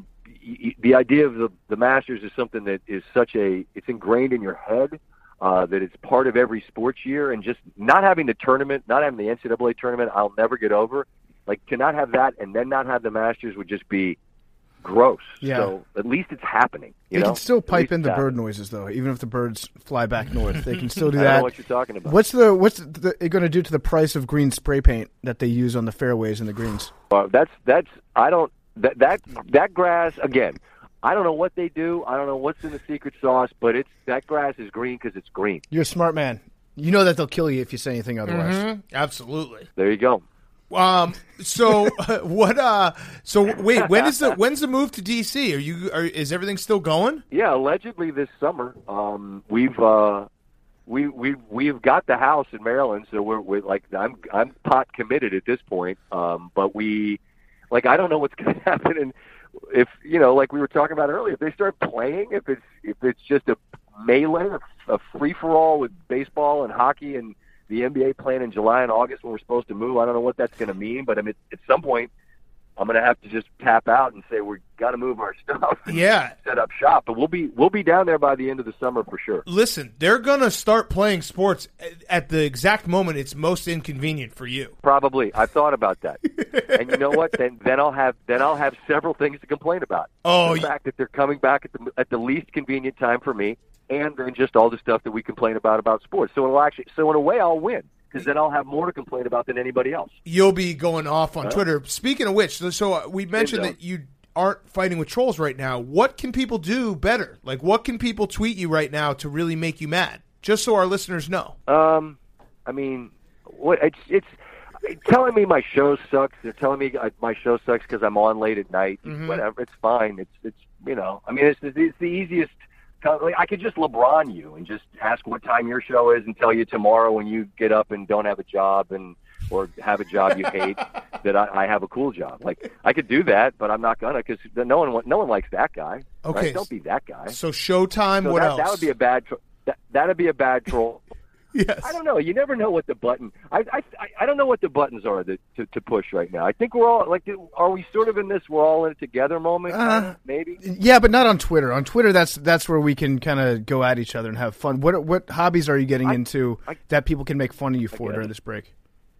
y- the idea of the, the Masters is something that is such a it's ingrained in your head uh, that it's part of every sports year, and just not having the tournament, not having the N C double A tournament, I'll never get over. Like, to not have that and then not have the Masters would just be gross. Yeah. So at least it's happening. You they know? can still At pipe least in the it's bird happening. noises, though, even if the birds fly back north. They can still do I that. don't know what you're talking about. What's the what's the, it going to do to the price of green spray paint that they use on the fairways and the greens? Uh, that's that's I don't that that that grass again. I don't know what they do. I don't know what's in the secret sauce, but it's that grass is green because it's green. You're a smart man. You know that they'll kill you if you say anything otherwise. Mhm. Absolutely. There you go. Um. So uh, what? Uh. So wait. When is the when's the move to D C? Are you? Are, is everything still going? Yeah, allegedly this summer. Um, we've uh, we we we've got the house in Maryland, so we're, we're like I'm I'm pot committed at this point. Um, but we, like, I don't know what's going to happen, and if you know, like we were talking about earlier, if they start playing, if it's if it's just a melee, a, a free for all with baseball and hockey and the N B A playing in July and August when we're supposed to move. I don't know what that's going to mean, but I mean, at some point, I'm going to have to just tap out and say we've got to move our stuff. And Yeah. set up shop. But we'll be we'll be down there by the end of the summer for sure. Listen, they're gonna start playing sports at the exact moment it's most inconvenient for you. Probably. I've thought about that. And you know what? Then then I'll have then I'll have several things to complain about. Oh, the y- fact that they're coming back at the at the least convenient time for me, and then just all the stuff that we complain about about sports. So it'll actually so in a way I'll win. Because then I'll have more to complain about than anybody else. You'll be going off on Twitter. Speaking of which, so, so uh, we mentioned Bingo. that you aren't fighting with trolls right now. What can people do better? Like, what can people tweet you right now to really make you mad? Just so our listeners know. Um, I mean, what it's it's telling me my show sucks. They're telling me uh, my show sucks because I'm on late at night. Mhm. Whatever, it's fine. It's it's you know, I mean, it's it's the easiest. Like, I could just LeBron you and just ask what time your show is and tell you tomorrow when you get up and don't have a job and or have a job you hate that I, I have a cool job. Like, I could do that, but I'm not gonna because no one no one likes that guy. Okay, right? Don't be that guy. So Showtime, So what that, else? that would be a bad. Tro- that that'd be a bad troll. Yes. I don't know. You never know what the button. I I I don't know what the buttons are that, to to push right now. I think we're all like, are we sort of in this we're all in it together moment? Uh, kinda, maybe. Yeah, but not on Twitter. On Twitter, that's that's where we can kind of go at each other and have fun. What what hobbies are you getting I- into I- that people can make fun of you for get during it. this break?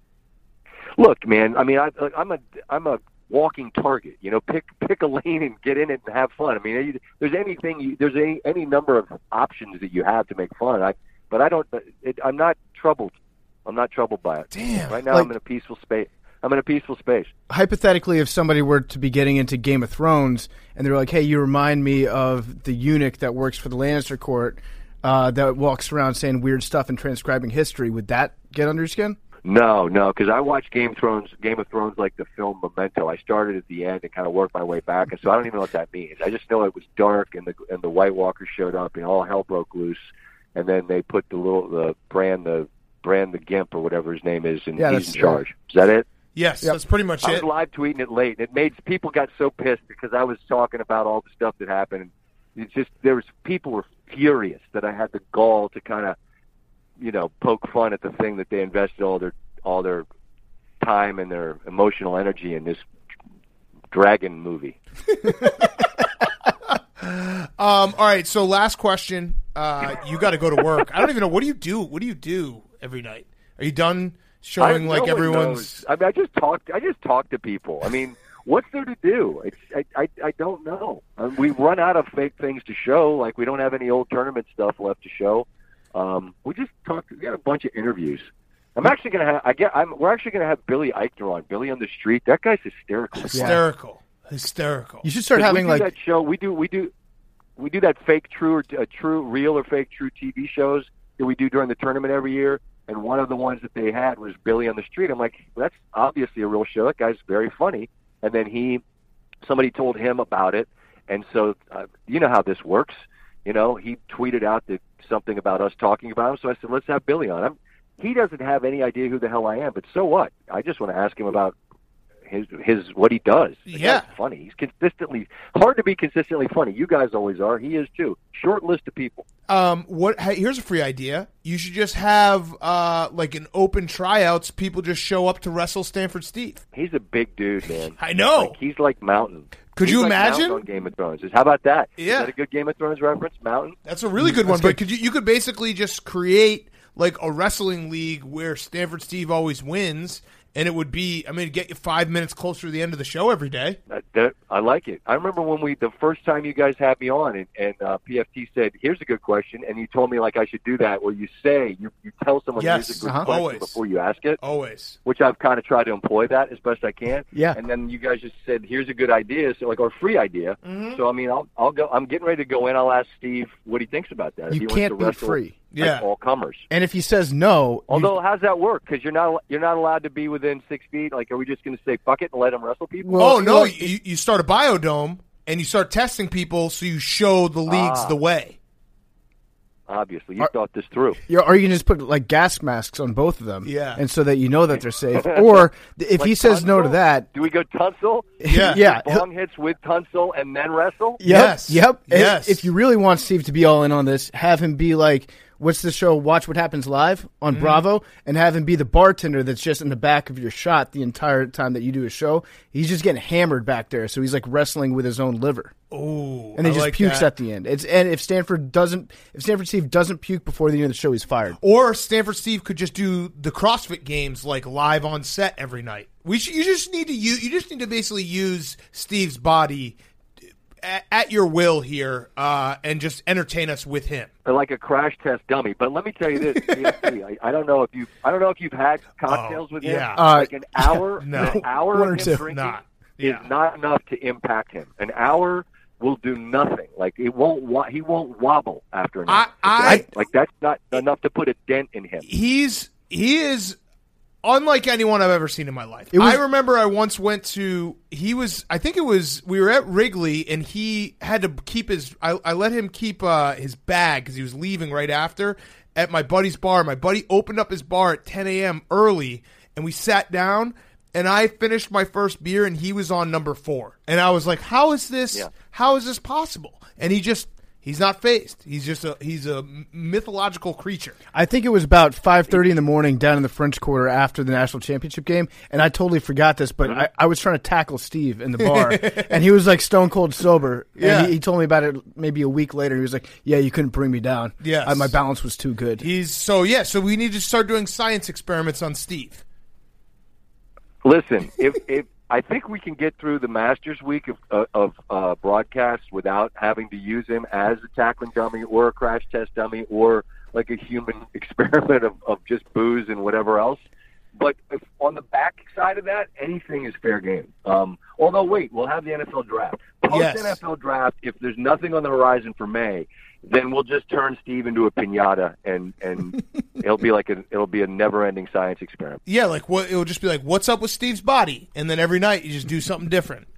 Look, man. I mean, I, I'm a I'm a walking target. You know, pick pick a lane and get in it and have fun. I mean, there's anything. You, there's any any number of options that you have to make fun. I but I don't. It, I'm not troubled. I'm not troubled by it. Damn. Right now, Like- I'm in a peaceful space. I'm in a peaceful space. Hypothetically, if somebody were to be getting into Game of Thrones and they're like, "Hey, you remind me of the eunuch that works for the Lannister court uh, that walks around saying weird stuff and transcribing history," would that get under your skin? No, no, because I watched Game of Thrones, Game of Thrones like the film Memento. I started at the end and kind of worked my way back, and so I don't even know what that means. I just know it was dark, and the and the White Walkers showed up, and all hell broke loose. And then they put the little the brand the brand the Gimp or whatever his name is, and Yeah, he's that's- in charge. Is that it? Yes, Yep. that's pretty much I was it. live tweeting it late, and it made people got so pissed because I was talking about all the stuff that happened. It's just there was people were furious that I had the gall to kind of, you know, poke fun at the thing that they invested all their all their time and their emotional energy in this dragon movie. Um, all right, so last question. Uh, you got to go to work. I don't even know. What do you do? What do you do every night? Are you done showing I, like no one everyone's? knows. I mean, I just talk. I just talk to people. I mean, what's there to do? It's, I, I, I don't know. Um, we run out of fake things to show. Like we don't have any old tournament stuff left to show. Um, we just talked. We got a bunch of interviews. I'm actually gonna have. I get. I'm. We're actually gonna have Billy Eichner on. Billy on the Street. That guy's hysterical. Hysterical, hysterical. You should start 'Cause having we do like that show. We do. We do. We do that fake true or uh, true real or fake true T V shows that we do during the tournament every year. And one of the ones that they had was Billy on the Street. I'm like, well, that's obviously a real show. That guy's very funny. And then he, somebody told him about it, and so uh, you know how this works. You know, he tweeted out that something about us talking about him. So I said, let's have Billy on. I'm, he doesn't have any idea who the hell I am, but so what? I just want to ask him about his his what he does. The Yeah. guy's funny. He's consistently hard to be consistently funny. You guys always are. He is too. Short list of people. Um, what? Hey, here's a free idea. You should just have uh like an open tryouts. People just show up to wrestle Stanford Steve. He's a big dude, man. I know. Like, he's like mountain. Could He's you like imagine? Mountain on Game of Thrones. How about that? Yeah. Is that a good Game of Thrones reference? Mountain? That's a really good one. But could you, you could basically just create like a wrestling league where Stanford Steve always wins, and it would be, I mean, get you five minutes closer to the end of the show every day. That, that, I like it. I remember when we, the first time you guys had me on, and, and uh, P F T said, here's a good question, and you told me like I should do that, where you say, you, you tell someone Yes, here's a good uh-huh. question Always. before you ask it, Always. which I've kind of tried to employ that as best I can. Yeah. And then you guys just said, here's a good idea, so like, or free idea. Mm-hmm. So, I mean, I'll, I'll go, I'm getting ready to go in. I'll ask Steve what he thinks about that. If You he can't wants to be wrestle, free. like, Yeah. all comers. And if he says no, you- Although, how's that work? Because you're not you're not allowed to be within six feet. Like, are we just going to say fuck it and let him wrestle people? Well, oh, no. well, you, you start a biodome, and you start testing people so you show the leagues Ah. the way. Obviously, you Are- thought this through. you or you can just put like gas masks on both of them, Yeah. and so that you know that they're safe. Or if he Like says no to Tunsil? that, Do we go Tunsil? Yeah. yeah, he'll- Bong hits with Tunsil and then wrestle? Yep, Yes. Yep. If- Yes. If you really want Steve to be all in on this, have him be like, what's the show? Watch What Happens Live on Mm-hmm. Bravo, and have him be the bartender that's just in the back of your shot the entire time that you do a show. He's just getting hammered back there, so he's like wrestling with his own liver, Oh, and he I just like pukes that. at the end. It's and if Stanford doesn't, if Stanford Steve doesn't puke before the end of the show, he's fired. Or Stanford Steve could just do the CrossFit games like live on set every night. We should, you just need to use, you just need to basically use Steve's body at, at your will here, uh, and just entertain us with him. Or like a crash test dummy. But let me tell you this, P F T, I, I don't know if you I don't know if you've had cocktails Oh, with yeah. him. Uh, like an hour, no. an hour One or of him two. drinking Not. is Yeah. not enough to impact him. An hour will do nothing. Like it won't. Wa- he won't wobble after an I- hour. I- okay? like that's not enough to put a dent in him. He's he is unlike anyone I've ever seen in my life. It was- I remember I once went to he was I think it was we were at Wrigley and he had to keep his I, I let him keep uh, his bag because he was leaving right after at my buddy's bar. My buddy opened up his bar at ten a.m. early and we sat down and I finished my first beer and he was on number four and I was like, how is this Yeah. how is this possible? And he just he's not phased. He's just a he's a mythological creature. I think it was about five thirty in the morning down in the French Quarter after the national championship game, and I totally forgot this, but I, I was trying to tackle Steve in the bar, and he was like stone cold sober. Yeah. And he, he told me about it maybe a week later. He was like, "Yeah, you couldn't bring me down. Yes. I, my balance was too good." He's so yeah. So we need to start doing science experiments on Steve. Listen, if if I think we can get through the Masters week of uh, of uh, broadcasts without having to use him as a tackling dummy or a crash test dummy or like a human experiment of, of just booze and whatever else. But if on the back side of that, anything is fair game. Um, although, wait, we'll have the N F L draft. Post Yes. N F L draft, if there's nothing on the horizon for May, then we'll just turn Steve into a piñata, and, and it'll be like a it'll be a never-ending science experiment. Yeah, like what? It will just be like, what's up with Steve's body? And then every night you just do something different.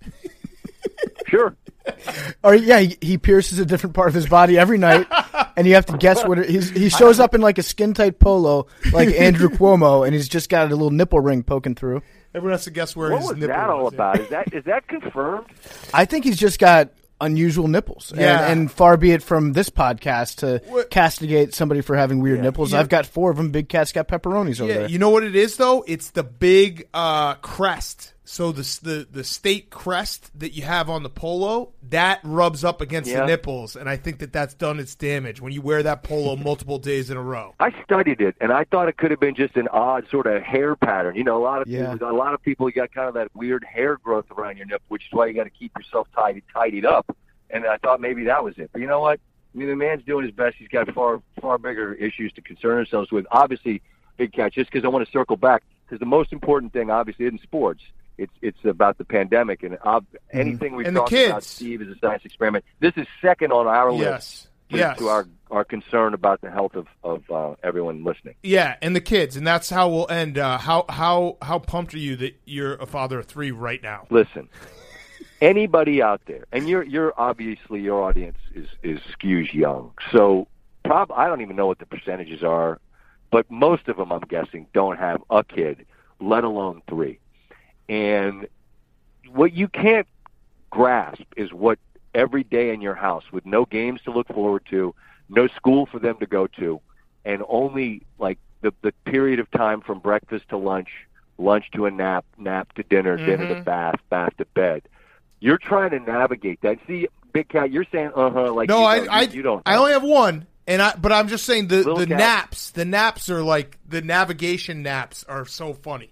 Sure. Or yeah, he, he pierces a different part of his body every night, and you have to guess what it, he's, he shows up in like a skin tight polo, like Andrew Cuomo, and he's just got a little nipple ring poking through. Everyone has to guess where What his was nipple that all was. about? Is that is that confirmed? I think he's just got unusual nipples. Yeah. And, and far be it from this podcast to What- castigate somebody for having weird Yeah. nipples. Yeah. I've got four of them. Big Cat's got pepperonis over Yeah, there. you know what it is though? It's the big uh, crest. So the the the state crest that you have on the polo that rubs up against Yeah. the nipples, and I think that that's done its damage when you wear that polo multiple days in a row. I studied it, and I thought it could have been just an odd sort of hair pattern. You know, a lot of Yeah. people, a lot of people, you got kind of that weird hair growth around your nipple, which is why you got to keep yourself tidy, tidied up. And I thought maybe that was it. But you know what? I mean, the man's doing his best. He's got far, far bigger issues to concern ourselves with. Obviously, Big Cat, just because I want to circle back, because the most important thing, obviously, isn't sports. It's it's about the pandemic, and ob- anything we've And the talked about, kids. Steve, is a science experiment. This is second on our list Yes, to, yes. to our, our concern about the health of, of uh, everyone listening. Yeah, and the kids, and that's how we'll end. Uh, how how how pumped are you that you're a father of three right now? Listen, anybody out there, and you're you're obviously your audience is is skews young, so prob I don't even know what the percentages are, but most of them, I'm guessing, don't have a kid, let alone three. And what you can't grasp is what every day in your house, with no games to look forward to, no school for them to go to, and only like the the period of time from breakfast to lunch, lunch to a nap, nap to dinner, dinner to bath, bath to bed. You're trying to navigate that. See, Big Cat, you're saying uh-huh like no, you, I, don't, I, you, you don't. I only have one, and I, but I'm just saying the, Little the cat. naps, the naps are like, the navigation naps are so funny.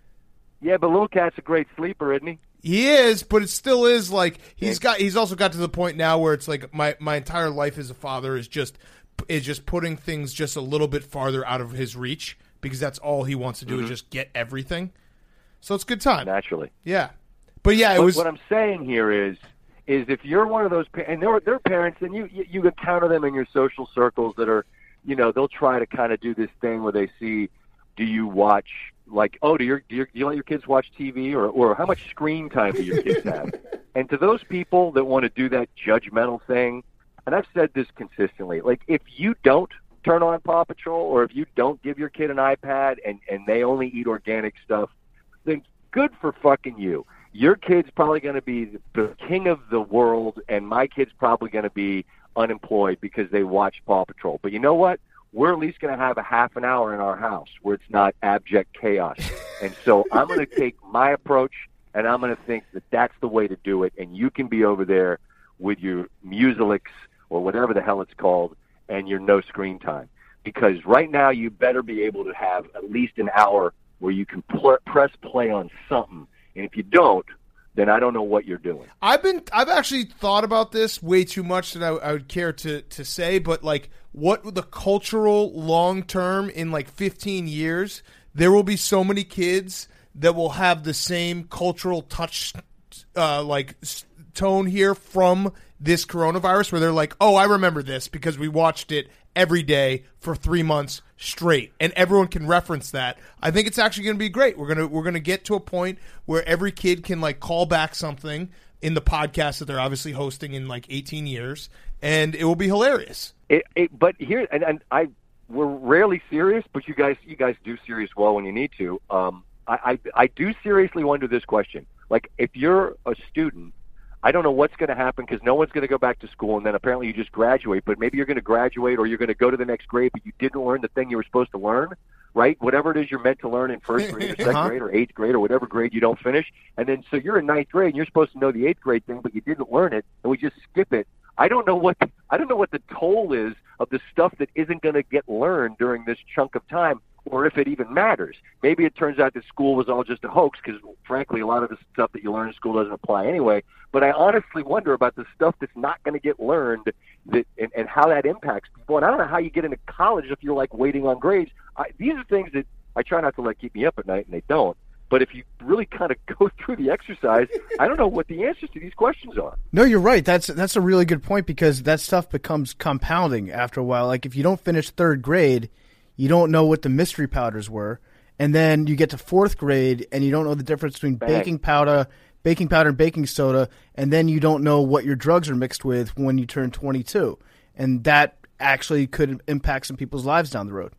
Yeah, but Little Cat's a great sleeper, isn't he? He is, but it still is like, he's got, he's also got to the point now where it's like, my, my entire life as a father is just, is just putting things just a little bit farther out of his reach, because that's all he wants to do mm-hmm. is just get everything. So it's a good time. Naturally. Yeah. But yeah, it but was. What I'm saying here is, is if you're one of those, and they're, they're parents, and you, you, you encounter them in your social circles that are, you know, they'll try to kind of do this thing where they see, do you watch, like, oh, do, your, do, your, do you let your kids watch T V, or, or how much screen time do your kids have? And to those people that want to do that judgmental thing, and I've said this consistently, like, if you don't turn on Paw Patrol, or if you don't give your kid an iPad and, and they only eat organic stuff, then good for fucking you. Your kid's probably going to be the king of the world, and my kid's probably going to be unemployed because they watch Paw Patrol. But you know what? We're at least going to have a half an hour in our house where it's not abject chaos. And so I'm going to take my approach, and I'm going to think that that's the way to do it, and you can be over there with your Musilix or whatever the hell it's called, and your no screen time. Because right now you better be able to have at least an hour where you can pl- press play on something. And if you don't, then I don't know what you're doing. I've been, I've actually thought about this way too much that I, I would care to, to say, but like, what the cultural long term in like fifteen years, there will be so many kids that will have the same cultural touch, uh, like tone here from this coronavirus, where they're like, oh, I remember this because we watched it every day for three months straight, and everyone can reference that. I think it's actually going to be great. We're gonna we're gonna get to a point where every kid can like call back something in the podcast that they're obviously hosting in like eighteen years, and it will be hilarious. It, it, but here, and, and I, we're rarely serious, but you guys, you guys do serious well when you need to. Um, I, I, I do seriously wonder this question: like, if you're a student, I don't know what's going to happen because no one's going to go back to school, and then apparently you just graduate. But maybe you're going to graduate, or you're going to go to the next grade, but you didn't learn the thing you were supposed to learn, right? Whatever it is you're meant to learn in first grade or second Uh-huh. grade or eighth grade or whatever grade you don't finish, and then so you're in ninth grade and you're supposed to know the eighth grade thing, but you didn't learn it, and we just skip it. I don't know what I don't know what the toll is of the stuff that isn't going to get learned during this chunk of time, or if it even matters. Maybe it turns out that school was all just a hoax because, frankly, a lot of the stuff that you learn in school doesn't apply anyway. But I honestly wonder about the stuff that's not going to get learned that, and, and how that impacts people. And I don't know how you get into college if you're, like, waiting on grades. I, these are things that I try not to let keep me up at night, and they don't. But if you really kind of go through the exercise, I don't know what the answers to these questions are. No, you're right. That's that's a really good point because that stuff becomes compounding after a while. Like if you don't finish third grade, you don't know what the mystery powders were, and then you get to fourth grade and you don't know the difference between Bang. baking powder, baking powder and baking soda, and then you don't know what your drugs are mixed with when you turn twenty-two, and that actually could impact some people's lives down the road.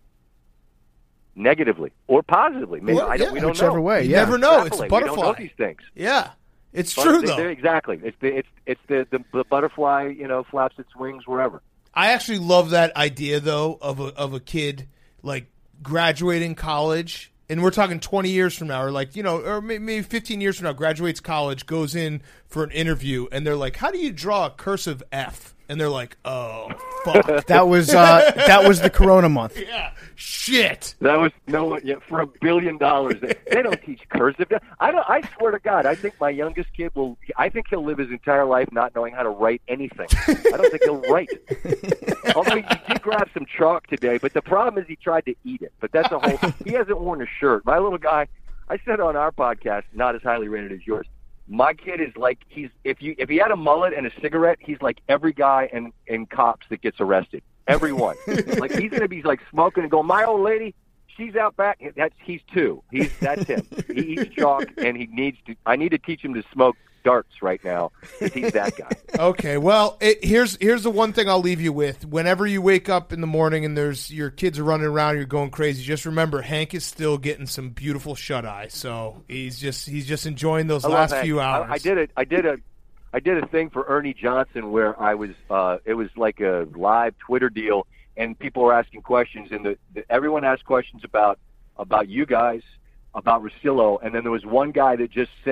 Negatively or positively. Maybe Well, I don't, yeah, we don't whichever know. way. You Yeah. never know. It's Extrapolate. butterfly. We don't know these things. Yeah, it's But true they- though. they're- Exactly. It's the it's it's the, the the butterfly, you know, flaps its wings wherever. I actually love that idea though of a of a kid like graduating college, and we're talking twenty years from now, or like, you know, or maybe fifteen years from now, graduates college, goes in for an interview, and they're like, "How do you draw a cursive F?" And they're like, "Oh, fuck, That was uh, that was the Corona month. yeah, shit." That was no one yet for a billion dollars. They, they don't teach cursive. I don't. I swear to God, I think my youngest kid will. I think he'll live his entire life not knowing how to write anything. I don't think he'll write. Although he did grab some chalk today, but the problem is he tried to eat it. But that's a whole. He hasn't worn a shirt. My little guy. I said on our podcast, not as highly rated as yours. My kid is like he's if you if he had a mullet and a cigarette, he's like every guy in in Cops that gets arrested. Everyone. Like he's gonna be like smoking and going, "My old lady, she's out back." That's he's two. He's that's him. He eats chalk and he needs to. I need to teach him to smoke darts right now because he's that guy. Okay, well, it, here's here's the one thing I'll leave you with. Whenever you wake up in the morning and there's your kids are running around, you're going crazy. Just remember, Hank is still getting some beautiful shut eye. So he's just he's just enjoying those I love last Hank. few hours. I, I did it. I did a. I did a thing for Ernie Johnson where I was. Uh, it was like a live Twitter deal, and people were asking questions, and the, the, everyone asked questions about about you guys, about Russillo, and then there was one guy that just sent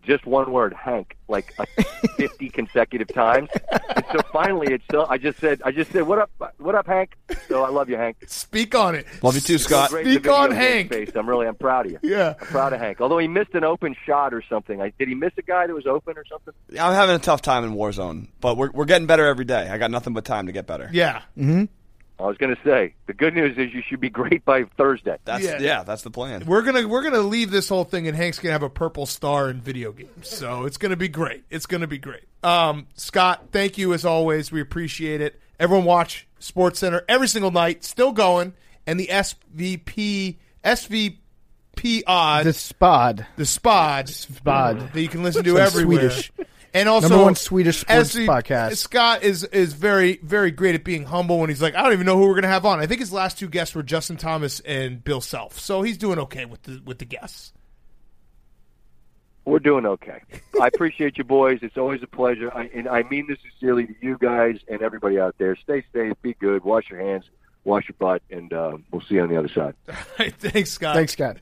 just one word, Hank, like a fifty consecutive times. And so finally, it's so I just said, I just said, what up, what up, Hank? So I love you, Hank. Speak on it. Love you too, Scott. Great Speak the video on game Hank. Face. I'm really, I'm proud of you. Yeah. I'm proud of Hank. Although he missed an open shot or something. I, did he miss a guy that was open or something? I'm having a tough time in Warzone, but we're we're getting better every day. I got nothing but time to get better. Yeah. Mm-hmm. I was going to say, the good news is you should be great by Thursday. That's Yeah. yeah, that's the plan. We're gonna we're gonna leave this whole thing, and Hank's gonna have a purple star in video games. So it's gonna be great. It's gonna be great. Um, Scott, thank you as always. We appreciate it. Everyone watch SportsCenter every single night. Still going, and the S V P S V P odd The Spod. the Spod Spod. that you can listen to Sounds everywhere. Swedish. And also, Number one Swedish sports S V podcast. Scott is is very very great at being humble when he's like, I don't even know who we're gonna have on. I think his last two guests were Justin Thomas and Bill Self, so he's doing okay with the with the guests. We're doing okay. I appreciate you, boys. It's always a pleasure. I, and I mean this sincerely to you guys and everybody out there. Stay safe, be good, wash your hands, wash your butt, and uh, we'll see you on the other side. All right, thanks, Scott. Thanks, Scott.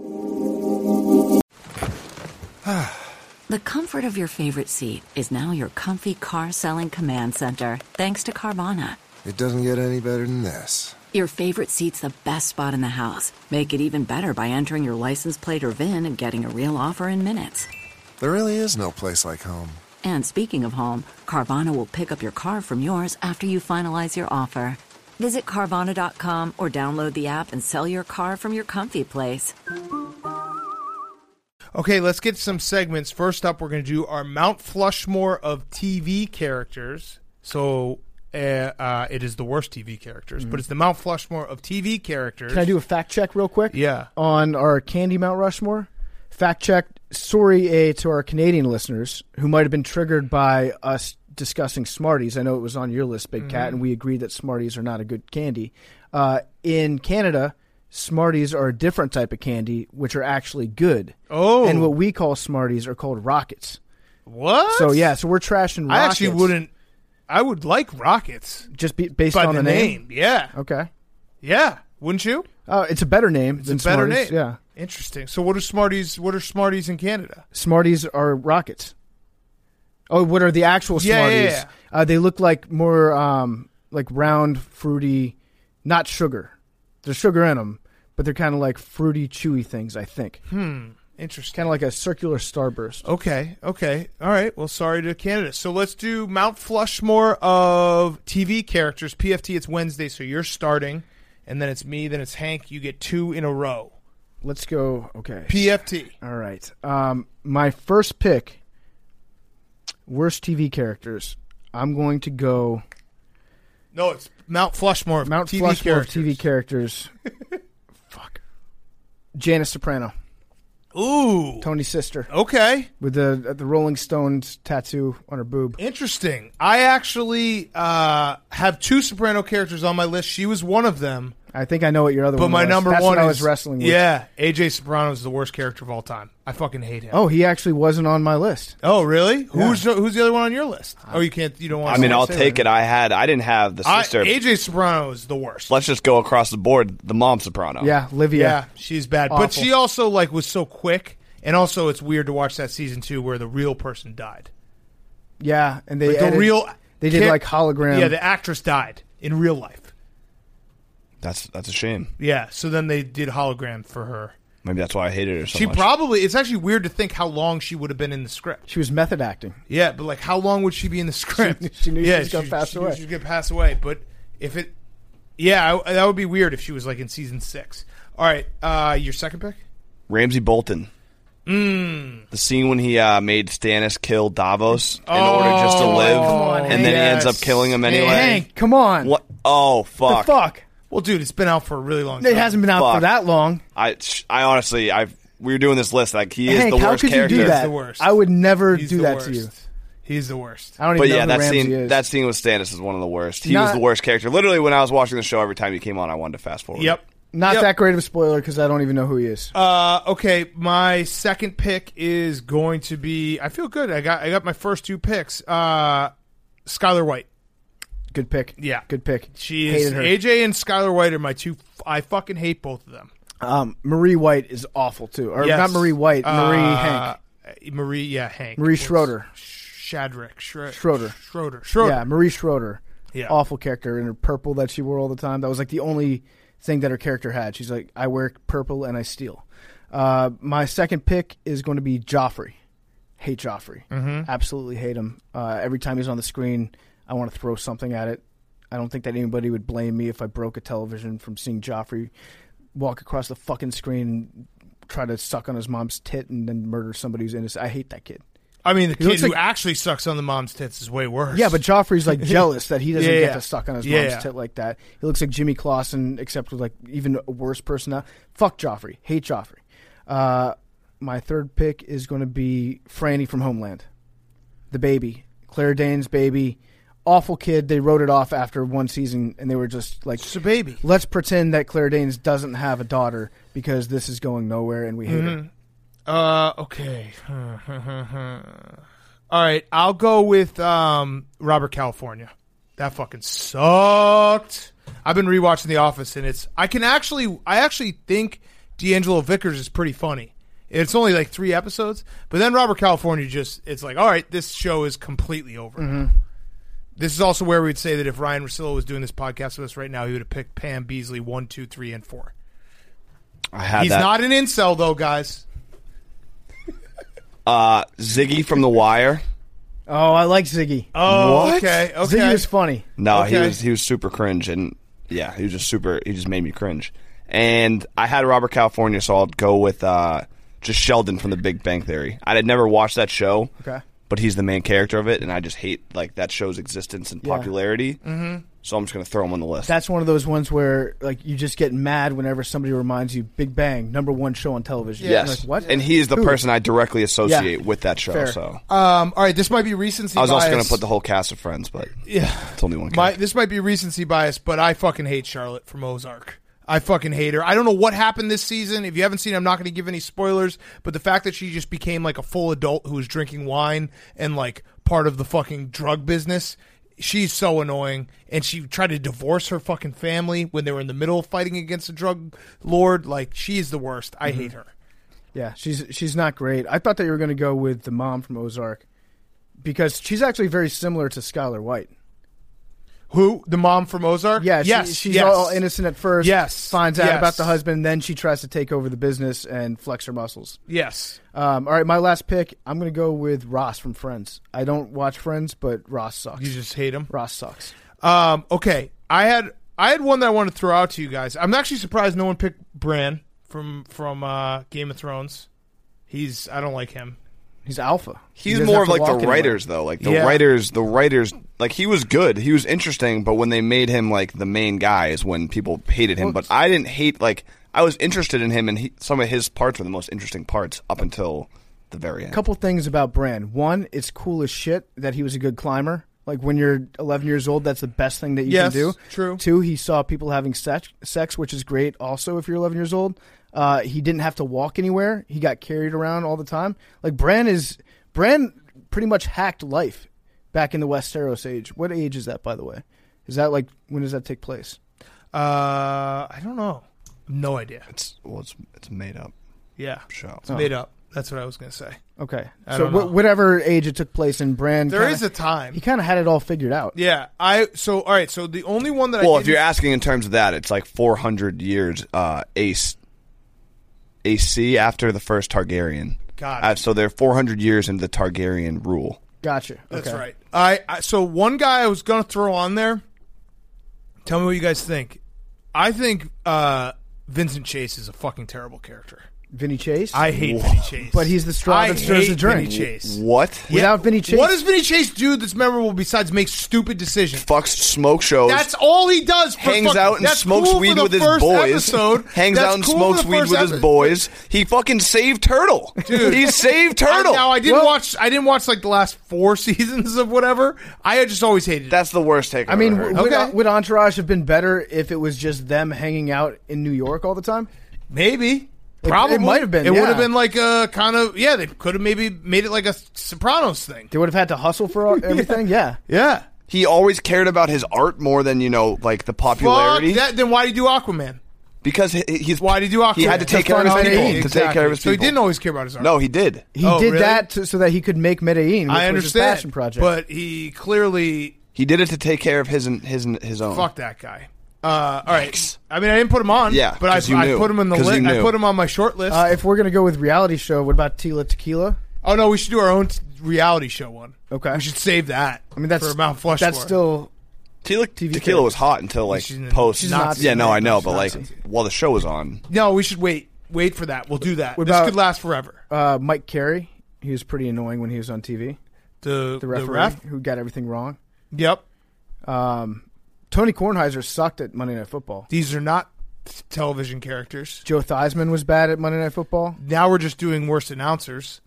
The comfort of your favorite seat is now your comfy car selling command center, thanks to Carvana. It doesn't get any better than this. Your favorite seat's the best spot in the house. Make it even better by entering your license plate or V I N and getting a real offer in minutes. There really is no place like home. And speaking of home, Carvana will pick up your car from yours after you finalize your offer. Visit Carvana dot com or download the app and sell your car from your comfy place. Okay, let's get some segments. First up, we're going to do our Mount Flushmore of T V characters. So uh, uh, it is the worst T V characters, but it's the Mount Flushmore of T V characters. Can I do a fact check real quick? Yeah. On our Candy Mount Rushmore? Fact check. Sorry, A, to our Canadian listeners who might have been triggered by us discussing Smarties. I know it was on your list, Big Cat, and we agreed that Smarties are not a good candy. Uh, in Canada, Smarties are a different type of candy, which are actually good. Oh. And what we call Smarties are called Rockets. What? So, yeah, so we're trashing Rockets. I actually wouldn't. I would like Rockets. Just be, based by on the the name. Yeah. Okay. Yeah. Wouldn't you? Uh, it's a better name It's than a better Smarties. name. Yeah. Interesting. So what are Smarties? What are Smarties in Canada? Smarties are Rockets. Oh, what are the actual Yeah, Smarties? yeah, yeah. Uh, they look like more um, like round, fruity, not sugar. There's sugar in them, but they're kind of like fruity, chewy things, I think. Hmm. Interesting. Kind of like a circular starburst. Okay. Okay. All right. Well, sorry to Canada. So let's do Mount Flushmore of T V characters. P F T, it's Wednesday, so you're starting. And then it's me, then it's Hank. You get two in a row. Let's go. Okay. P F T. All right. Um, my first pick, worst T V characters. I'm going to go No, it's Mount Flushmore of Mount T V Flushmore characters. of T V characters. Fuck. Janice Soprano, Ooh. Tony's sister, Okay. with the the Rolling Stones tattoo on her boob. Interesting. I actually uh, have two Soprano characters on my list. She was one of them. I think I know what your other But one my was. number That's one what I is was wrestling with. Yeah, A J Soprano is the worst character of all time. I fucking hate him. Oh, he actually wasn't on my list. Oh, really? Yeah. Who's who's the other one on your list? Oh, you can't. You don't want. I to mean, say I'll it. take it. I had. I didn't have the I, sister. A J Soprano is the worst. Let's just go across the board. The mom soprano. Yeah, Livia. yeah, she's bad, but Awful. she also like was so quick, and also it's weird to watch that season two where the real person died. Yeah, and they Like, the added- real. They did char- like hologram. Yeah, the actress died in real life. That's that's a shame. Yeah, so then they did hologram for her. Maybe that's why I hated her so She much. probably. It's actually weird to think how long she would have been in the script. She was method acting. Yeah, but like, how long would she be in the script? she knew she yeah, was gonna pass she knew away. She was gonna pass away. But if it, yeah, I, that would be weird if she was like in season six. All right, uh, your second pick. Ramsey Bolton. Mm. The scene when he uh, made Stannis kill Davos in Oh, order just to live, come on, and then he ends yes. up killing him anyway. Hey, Hank, come on. What? Oh fuck! The fuck? Well, dude, it's been out for a really long time. It hasn't been out Fuck. for that long. I, I honestly, I we were doing this list. Like he is Hank, the how worst could character. you do that? the worst. I would never He's do the that worst. to you. He's the worst. I don't But even yeah, know who that Ramsey scene, is. that scene with Stannis is one of the worst. He Not- was the worst character. Literally, when I was watching the show, every time he came on, I wanted to fast forward. Yep. Not Yep. that great of a spoiler because I don't even know who he is. Uh, okay, my second pick is going to be. I feel good. I got I got my first two picks. Uh, Skylar White. Good pick. Yeah. Good pick. She is Hated her. A J and Skylar White are my two. I fucking hate both of them. Um, Marie White is awful too. Or Yes. not Marie White, Marie Uh, Hank. Marie, yeah, Hank. Marie What's- Schroeder. Shadrick. Schro- Schroeder. Schroeder. Schroeder. Yeah, Marie Schroeder. Yeah. Awful character in her purple that she wore all the time. That was like the only thing that her character had. She's like, I wear purple and I steal. Uh, my second pick is going to be Joffrey. Hate Joffrey. Mm-hmm. Absolutely hate him. Uh, every time he's on the screen, I want to throw something at it. I don't think that anybody would blame me if I broke a television from seeing Joffrey walk across the fucking screen and try to suck on his mom's tit and then murder somebody who's innocent. I hate that kid. I mean, the He kid looks who like- actually sucks on the mom's tits is way worse. Yeah, but Joffrey's like jealous that he doesn't Yeah, get yeah. to suck on his Yeah, mom's yeah. tit like that. He looks like Jimmy Clausen, except with like even a worse personality. Fuck Joffrey. Hate Joffrey. Uh, my third pick is going to be Franny from Homeland. The baby. Claire Danes' baby. Awful kid. They wrote it off after one season, and they were just like, It's a baby. let's pretend that Claire Danes doesn't have a daughter because this is going nowhere and we hate her. Uh, okay. All right, I'll go with um, Robert California. That fucking sucked. I've been rewatching The Office, and it's I can actually I actually think D'Angelo Vickers is pretty funny. It's only like three episodes, but then Robert California just it's like, all right, this show is completely over. now. This is also where we'd say that if Ryan Russillo was doing this podcast with us right now, he would have picked Pam Beasley one, two, three, and four. I had He's that. not an incel though, guys. uh, Ziggy from The Wire. Oh, I like Ziggy. Oh, What? okay, okay. Ziggy was funny. No, he Okay. was he was super cringe, and yeah, he was just super. He just made me cringe. And I had Robert California, so I'll go with uh, just Sheldon from The Big Bang Theory. I had never watched that show, Okay. but he's the main character of it, and I just hate like that show's existence and Yeah. popularity. Mm-hmm. So I'm just gonna throw him on the list. That's one of those ones where like you just get mad whenever somebody reminds you Big Bang, number one show on television. yes, You're like, what? and he is the Who? person I directly associate Yeah. with that show. Fair. So Um, all right, this might be recency I was bias. also gonna put the whole cast of Friends, but yeah. it's only one. My character. this might be recency bias, but I fucking hate Charlotte from Ozark. I fucking hate her. I don't know what happened this season. If you haven't seen it, I'm not going to give any spoilers, but the fact that she just became like a full adult who was drinking wine and like part of the fucking drug business, she's so annoying. And she tried to divorce her fucking family when they were in the middle of fighting against a drug lord. Like, she is the worst. I hate her. Yeah, she's she's not great. I thought that you were going to go with the mom from Ozark because she's actually very similar to Skylar White. Who? The mom from Ozark? Yeah, she, yes. she's yes. all innocent at first. Yes, finds out yes. about the husband, then she tries to take over the business and flex her muscles. Yes. Um, all right, my last pick. I'm going to go with Ross from Friends. I don't watch Friends, but Ross sucks. You just hate him? Ross sucks. Um, okay, I had I had one that I wanted to throw out to you guys. I'm actually surprised no one picked Bran from from uh, Game of Thrones. He's I don't like him. He's alpha. He He's doesn't more have of to like walk the anywhere. writers, though. Like the Yeah. writers, the writers, like he was good. He was interesting, but when they made him like the main guy is when people hated him. Well, But I didn't hate, like, I was interested in him, and he, some of his parts were the most interesting parts up until the very end. A couple things about Bran. One, it's cool as shit that he was a good climber. Like when you're eleven years old, that's the best thing that you Yes, can do. true. Two, he saw people having sex, sex, which is great. Also, if you're eleven years old, uh, he didn't have to walk anywhere. He got carried around all the time. Like Bran is Bran pretty much hacked life back in the Westeros age. What age is that, by the way? Is that like when does that take place? Uh, I don't know. No idea. It's well, it's it's made up Yeah, show. it's made up. That's what I was gonna say. Okay, I so don't know. wh- whatever age it took place in Bran, There kinda, is a time. he kind of had it all figured out. Yeah, I so all right. So the only one that I Well, didn't- if you're asking in terms of that, it's like four hundred years uh, Ace, A C after the first Targaryen. Got it. Uh, so they're four hundred years into the Targaryen rule. Gotcha. That's Okay. right. I, I so one guy I was gonna throw on there. Tell me what you guys think. I think uh, Vincent Chase is a fucking terrible character. Vinny Chase. I hate Vinny Chase, But he's the straw I that stirs the hate drink. Vinny Chase. What? Without Vinny Chase, What does Vinny Chase do that's memorable besides make stupid decisions? Fucks smoke shows. That's all he does. For hangs fuck- out and that's smokes cool for weed the with his first boys. Episode. Hangs That's out and cool for smokes the weed first with his epi- boys. He fucking saved Turtle. Dude. He saved I, Turtle. now I didn't Well- watch. I didn't watch like the last four seasons of whatever. I had just always hated it. That's the worst take. I I've mean, ever heard. would, Okay. would Entourage have been better if it was just them hanging out in New York all the time? Maybe. It- Probably. it might have been, It yeah. would have been like a kind of yeah. They could have maybe made it like a Sopranos thing. They would have had to hustle for all, everything. yeah. Yeah. he always cared about his art more than you know, like the Fuck popularity. that. Then why do you do Aquaman? Because he, he's Why did he do Aquaman? He had to take care of his Medellin. people. To Exactly. take care of his So people. he didn't always care about his art. No, he did. He Oh, did really? that to, so that he could make Medellin, which I was his understand, passion project. but he clearly He did it to take care of his his his own. fuck that guy. Uh, all right. I mean, I didn't put him on. Yeah, but I, 'cause you I knew. put him in the 'Cause you list. I knew. put him on my short list. uh, if we're gonna go with reality show, what about Tila Tequila? oh no, we should do our own t- reality show one. Okay. we should save that. I mean, that's for Mount Flushmore. That's still Tequila, T V tequila was hot until like She's n- post. she's Nazi. Yeah, no, I know, She's but like Nazi. while the show was on, no. We should wait. Wait for that. We'll do that. What This about- could last forever. uh, Mike Carey. He was pretty annoying when he was on T V. The The referee the ref. who got everything wrong. Yep. Um, Tony Kornheiser sucked at Monday Night Football. These are not t- television characters. Joe Theismann was bad at Monday Night Football. Now we're just doing worst announcers.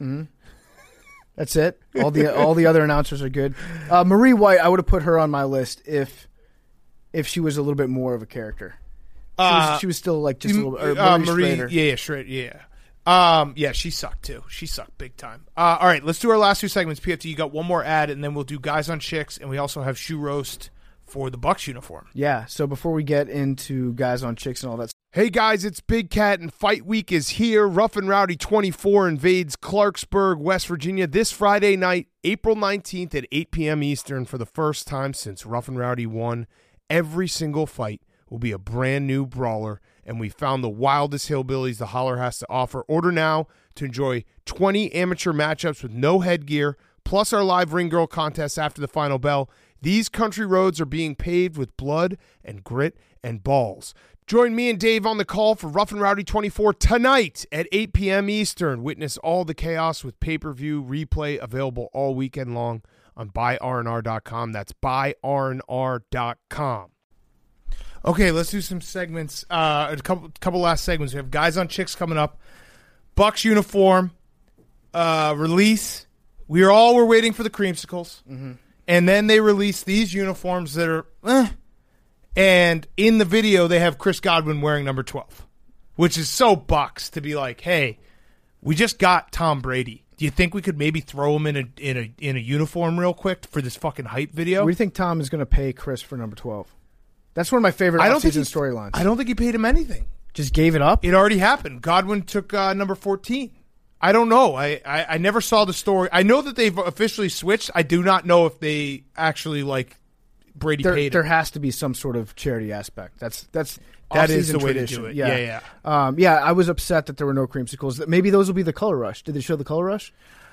That's it. All the all the other announcers are good. Uh, Marie White, I would have put her on my list if if she was a little bit more of a character. She, Uh, was, she was still like just a little. Or uh, Marie Marie, Schrader. yeah, yeah, straight, yeah. Um, yeah, she sucked too. She sucked big time. Uh, all right, let's do our last two segments. P F T, you got one more ad, and then we'll do guys on chicks, and we also have shoe roast for the Bucks uniform. Yeah. So before we get into guys on chicks and all that, Hey guys, it's Big Cat, and Fight Week is here. Rough and Rowdy twenty-four invades Clarksburg, West Virginia this Friday night, April nineteenth at eight p.m. Eastern. For the first time since Rough and Rowdy won, every single fight will be a brand new brawler, and we found the wildest hillbillies the Holler has to offer. Order now to enjoy twenty amateur matchups with no headgear, plus our live ring girl contest after the final bell. These country roads are being paved with blood and grit and balls. Join me and Dave on the call for Rough and Rowdy twenty-four tonight at eight p.m. Eastern. Witness all the chaos with pay-per-view replay available all weekend long on buy r n r dot com. That's buy r n r dot com. Okay, let's do some segments. Uh, a couple, couple last segments. We have guys on chicks coming up. Bucks uniform uh, release. We are all were waiting for the creamsicles, mm-hmm. and then they release these uniforms that are. Eh, And in the video, they have Chris Godwin wearing number twelve, which is so Bucks to be like, hey, we just got Tom Brady. Do you think we could maybe throw him in a in a in a uniform real quick for this fucking hype video? what do you think Tom is going to pay Chris for number twelve? That's one of my favorite I don't think off-season he- storylines. I don't think he paid him anything. Just gave it up. It already happened. Godwin took uh, number fourteen. I don't know. I, I, I never saw the story. I know that they've officially switched. I do not know if they actually like Brady there, paid there him. has to be some sort of charity aspect. That's that's That is off-season the way to tradition. do it. Yeah, Yeah, Um, yeah, I was upset that there were no creamsicles. Maybe those will be the color rush. Did they show the color rush?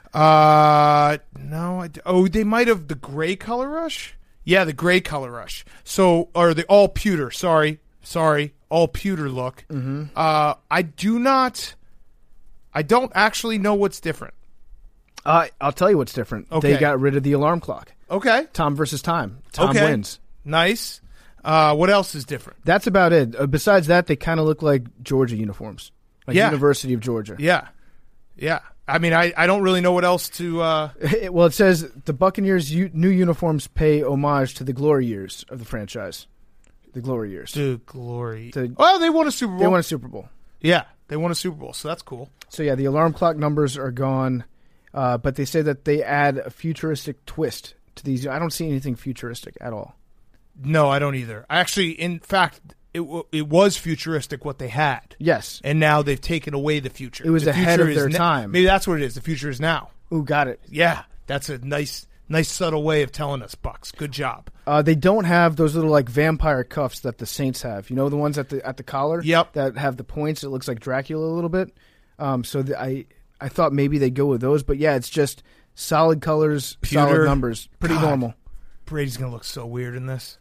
Uh, no. I d oh, they might have the gray color rush. Yeah, the gray color rush. So, or the all pewter. Sorry, sorry, all pewter look. Mm-hmm. Uh, I do not. I don't actually know what's different. Uh, I'll tell you what's different. Okay. They got rid of the alarm clock. Okay. Tom versus time. Tom okay. wins. Nice. Uh, what else is different? That's about it. Uh, besides that, they kind of look like Georgia uniforms, like Yeah. University of Georgia. Yeah, yeah. I mean, I, I don't really know what else to. Uh, It- well, it says the Buccaneers' u- new uniforms pay homage to the glory years of the franchise. The glory years. to glory. To- well, they won a Super Bowl. They won a Super Bowl. Yeah, they won a Super Bowl, so that's cool. So yeah, the alarm clock numbers are gone, uh, but they say that they add a futuristic twist to these. I don't see anything futuristic at all. No, I don't either. I actually, in fact, it w- it was futuristic what they had, Yes. and now they've taken away the future. It was The ahead future of their is time. Maybe that's what it is. The future is now. Ooh, got it. Yeah, that's a nice, nice subtle way of telling us, Bucks. Good job. Uh, they don't have those little like vampire cuffs that the Saints have. You know the ones at the at the collar. Yep. That have the points. It looks like Dracula a little bit. Um, so the, I I thought maybe they'd go with those, but yeah, it's just solid colors, Pewter. solid numbers, pretty God. normal. Brady's gonna look so weird in this.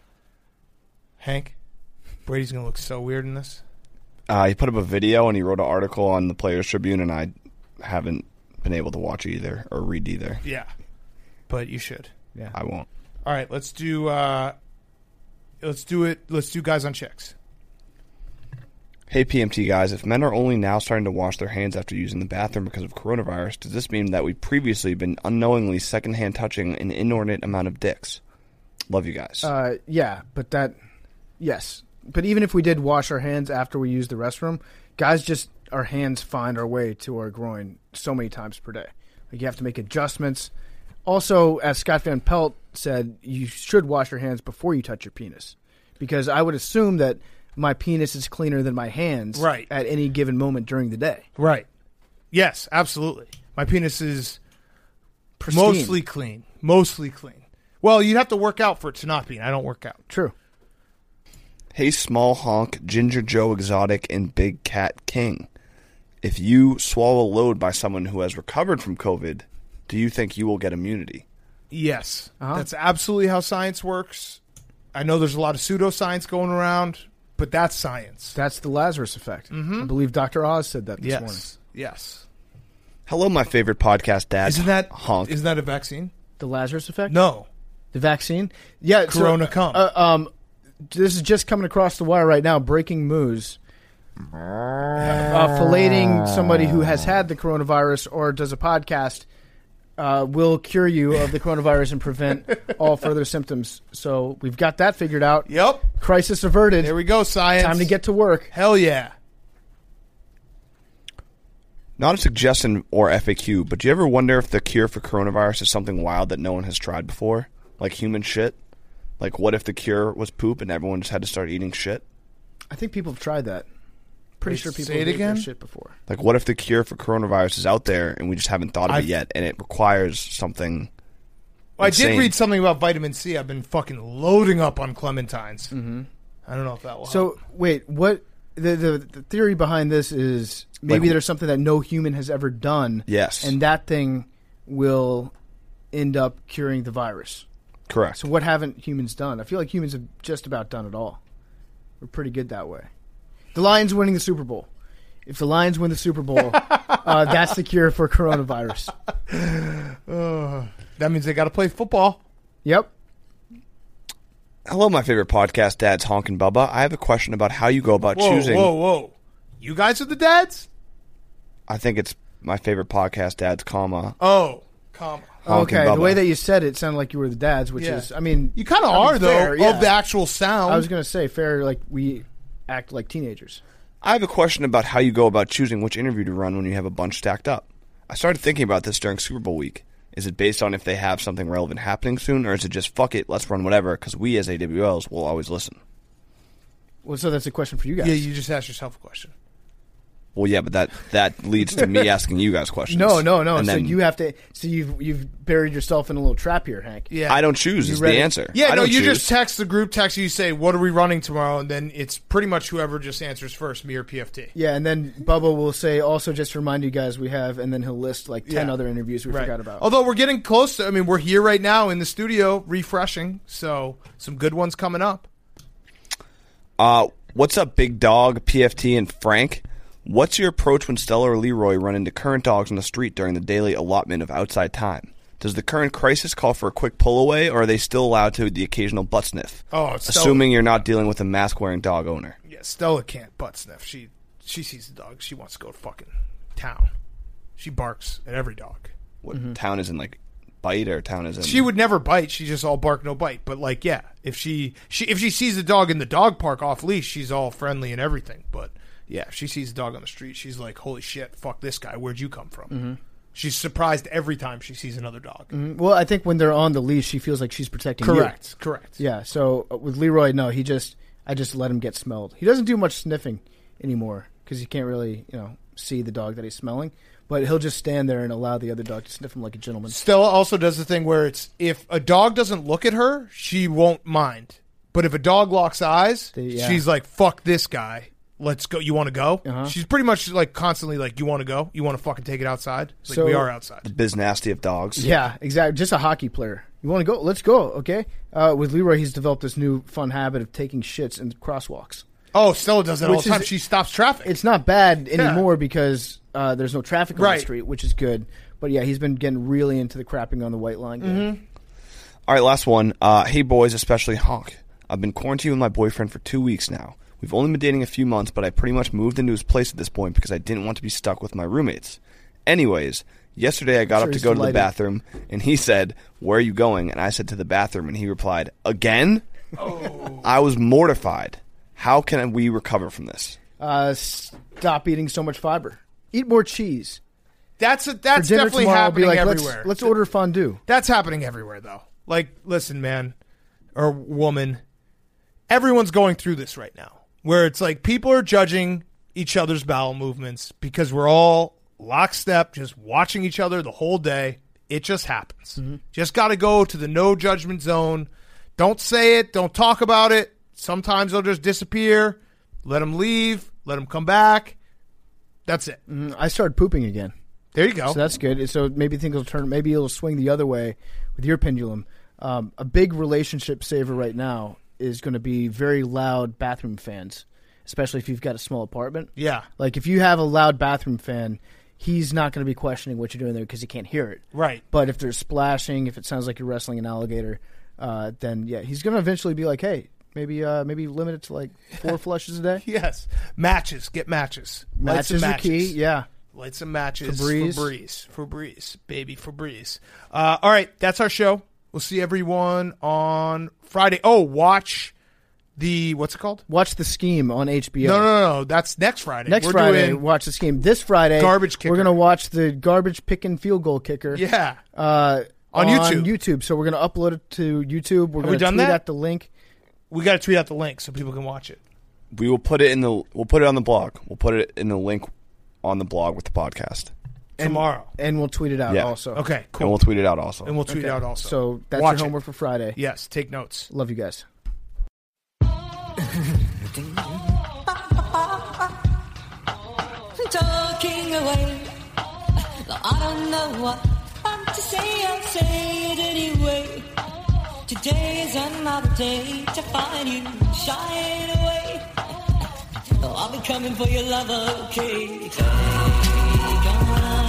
Hank, Brady's gonna look so weird in this. Uh, he put up a video and he wrote an article on the Players Tribune, and I haven't been able to watch either or read either. Yeah, but you should. Yeah. I won't. All right, let's do. Uh, let's do it. Let's do guys on chicks. Hey, P M T guys, if men are only now starting to wash their hands after using the bathroom because of coronavirus, does this mean that we've previously been unknowingly secondhand touching an inordinate amount of dicks? Love you guys. Uh, yeah, but that, yes. But even if we did wash our hands after we used the restroom, guys just, our hands find our way to our groin so many times per day. Like you have to make adjustments. Also, as Scott Van Pelt said, you should wash your hands before you touch your penis. Because I would assume that my penis is cleaner than my hands Right. at any given moment during the day. Right. Yes, absolutely. My penis is Pristine. mostly clean. Mostly clean. Well, you'd have to work out for it to not be. I don't work out. True. Hey, Small Honk, Ginger Joe Exotic, and Big Cat King. If you swallow a load by someone who has recovered from COVID, do you think you will get immunity? Yes. Uh-huh. That's absolutely how science works. I know there's a lot of pseudoscience going around, but that's science. That's the Lazarus effect. I believe Doctor Oz said that this yes. morning. Yes. Hello, my favorite podcast dad. Isn't that Honk? Isn't that a vaccine? The Lazarus effect? No. The vaccine? Yeah. Corona so, come. Uh, um, this is just coming across the wire right now. Breaking news. Uh, filleting somebody who has had the coronavirus or does a podcast uh, will cure you of the coronavirus and prevent all further symptoms. So we've got that figured out. Yep. Crisis averted. There we go, science. Time to get to work. Hell yeah. Not a suggestion or F A Q, but do you ever wonder if the cure for coronavirus is something wild that no one has tried before? Like human shit? Like, what if the cure was poop and everyone just had to start eating shit? I think people have tried that. Pretty Wait, sure people say have it ate that again? shit before. Like, what if the cure for coronavirus is out there and we just haven't thought of it I've- yet, and it requires something Well, I did insane? read something about vitamin C. I've been fucking loading up on clementines. Mm-hmm. I don't know if that will help. So wait, what? The, the the theory behind this is maybe Like- there's something that no human has ever done. Yes. and that thing will end up curing the virus. Correct. So what haven't humans done? I feel like humans have just about done it all. We're pretty good that way. The Lions winning the Super Bowl. If the Lions win the Super Bowl, uh, that's the cure for coronavirus. Uh, that means they got to play football. Yep. Hello, my favorite podcast dads, Honk and Bubba. I have a question about how you go about Whoa, choosing. whoa, whoa. You guys are the dads? I think it's my favorite podcast dads, comma. Oh, comma. Honk and Okay, the Bubba. way that you said it sounded like you were the dads, which Yeah. is, I mean, You kind of I mean, are, though, fair, yeah. of the actual sound. I was going to say fair, like we act like teenagers. I have a question about how you go about choosing which interview to run when you have a bunch stacked up. I started thinking about this during Super Bowl week. Is it based on if they have something relevant happening soon, or is it just, fuck it, let's run whatever, because we as A W Ls will always listen? Well, so that's a question for you guys. Yeah, you just asked yourself a question. Well, yeah, but that, that leads to me asking you guys questions. No, no, no. And So then you have to. So you've you've buried yourself in a little trap here, Hank. Yeah. I don't choose You is read the it. answer. Yeah, I no, don't you choose. just text the group text. You say, what are we running tomorrow? And then it's pretty much whoever just answers first, me or P F T. Yeah, and then Bubba will say, also just to remind you guys we have, and then he'll list like ten Yeah. other interviews we Right. forgot about. Although we're getting close to, I mean, we're here right now in the studio refreshing, so some good ones coming up. Uh, what's up, Big Dog, P F T, and Frank? What's your approach when Stella or Leroy run into current dogs on the street during the daily allotment of outside time? Does the current crisis call for a quick pull away, or are they still allowed to the occasional butt sniff? Oh, Stella, Assuming you're not dealing with a mask-wearing dog owner. yeah, Stella can't butt sniff. She she sees the dog. She wants to go to fucking town. She barks at every dog. What town is in, like, bite, or town is in... She would never bite. She just all bark, no bite. But like, yeah, if she, she if she sees the dog in the dog park off leash, she's all friendly and everything. But yeah, if she sees the dog on the street, she's like, holy shit, fuck this guy. Where'd you come from? Mm-hmm. She's surprised every time she sees another dog. Mm, well, I think when they're on the leash, she feels like she's protecting you. Correct, correct. Yeah. So uh, with Leroy, no, he just I just let him get smelled. He doesn't do much sniffing anymore because he can't really, you know, see the dog that he's smelling. But he'll just stand there and allow the other dog to sniff him like a gentleman. Stella also does the thing where it's if a dog doesn't look at her, she won't mind. But if a dog locks eyes, The- yeah. she's like, fuck this guy. Let's go. You want to go? Uh-huh. She's pretty much like constantly like, you want to go? You want to fucking take it outside? Like, So- we are outside. The biz nasty of dogs. Yeah, exactly. Just a hockey player. You want to go? Let's go. Okay. Uh, with Leroy, he's developed this new fun habit of taking shits in crosswalks. Oh, Stella does that all Which the time. is- She stops traffic. It's not bad Yeah. anymore because uh, there's no traffic on Right. the street, which is good. But yeah, he's been getting really into the crapping on the white line. game. All right, last one. Uh, hey, boys, especially Honk. I've been quarantined with my boyfriend for two weeks now. We've only been dating a few months, but I pretty much moved into his place at this point because I didn't want to be stuck with my roommates. Anyways, yesterday I got Sure up to he's go to the delighted. bathroom, and he said, "Where are you going?" And I said, "To the bathroom." And he replied, "Again?" Oh. I was mortified. How can we recover from this? Uh, stop eating so much fiber. Eat more cheese. that's a, For that's dinner definitely tomorrow, happening be like, everywhere. Let's, let's order fondue. That's happening everywhere, though. Like, listen, man, or woman, everyone's going through this right now. where it's like people are judging each other's bowel movements because we're all lockstep, just watching each other the whole day. It just happens. Mm-hmm. Just got to go to the no judgment zone. Don't say it. Don't talk about it. Sometimes they'll just disappear. Let them leave. Let them come back. That's it. Mm, I started pooping again. There you go. So that's good. So maybe things will turn. Maybe it'll swing the other way with your pendulum. Um, a big relationship saver right now is going to be very loud bathroom fans, especially if you've got a small apartment. Yeah. Like if you have a loud bathroom fan, he's not going to be questioning what you're doing there because he can't hear it. Right. But if there's splashing, if it sounds like you're wrestling an alligator, uh, then yeah, he's going to eventually be like, hey, maybe uh, maybe limit it to like four flushes a day. Yes. Matches. Get matches. Matches are key. Yeah. Light some matches. Febreze. Febreze. Febreze. Baby Febreze. Uh, all right. That's our show. We'll see everyone on Friday. Oh, watch the, what's it called? Watch The Scheme on H B O. No, no, no. That's next Friday. Next We're Friday, doing watch The Scheme. This Friday, Garbage Kicker. we're going to watch the garbage picking field goal kicker. Yeah. Uh, on, on YouTube. YouTube. So we're going to upload it to YouTube. We're Have going we to done tweet that? out the link. We got to tweet out the link so people can watch it. We will put it in the. We'll put it on the blog. We'll put it in the link on the blog with the podcast. And, Tomorrow. And we'll tweet it out Yeah. also. Okay, And cool. we'll tweet it out also. And we'll tweet Okay. it out also. So that's Watch your it. homework for Friday. Yes, take notes. Love you guys. Talking away, I don't know what to say, I'll say it anyway. Today is another day to find you shying away. Oh, I'll be coming for your love, okay? Take on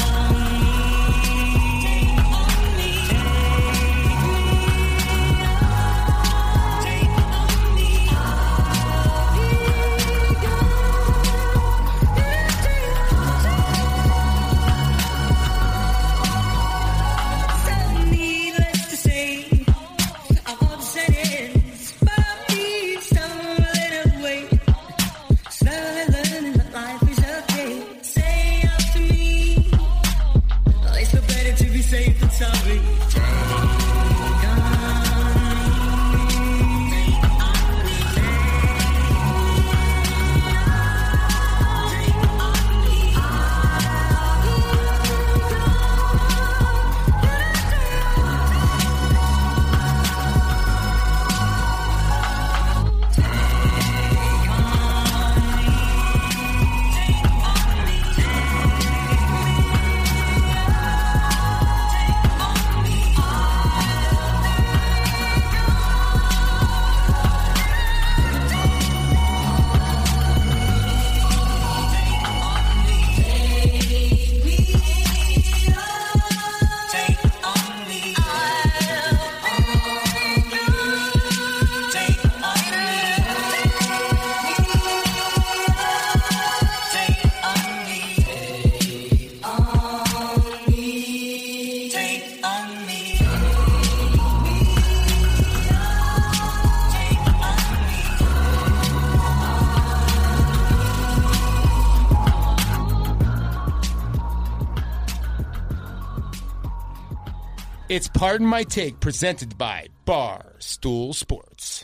It's Pardon My Take, presented by Barstool Sports.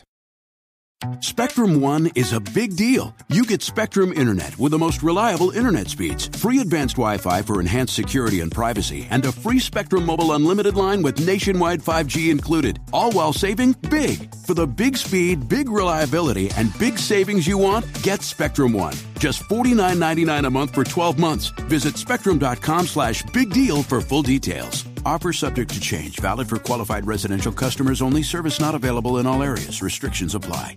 Spectrum One is a big deal. You get Spectrum Internet with the most reliable internet speeds, free advanced Wi-Fi for enhanced security and privacy, and a free Spectrum Mobile Unlimited line with nationwide five G included, all while saving big. For the big speed, big reliability, and big savings you want, get Spectrum One. Just forty-nine ninety-nine a month for twelve months. Visit spectrum.com slash big deal for full details. Offer subject to change. Valid for qualified residential customers only. Service not available in all areas. Restrictions apply.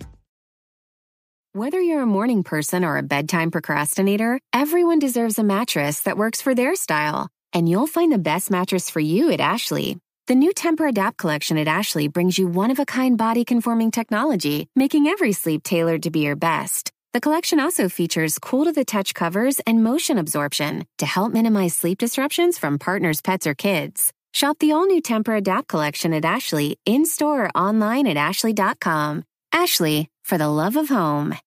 Whether you're a morning person or a bedtime procrastinator, everyone deserves a mattress that works for their style. And you'll find the best mattress for you at Ashley. The new Temper-Adapt collection at Ashley brings you one-of-a-kind body-conforming technology, making every sleep tailored to be your best. The collection also features cool-to-the-touch covers and motion absorption to help minimize sleep disruptions from partners, pets, or kids. Shop the all-new Temper-Adapt collection at Ashley, in-store or online at ashley dot com. Ashley, for the love of home.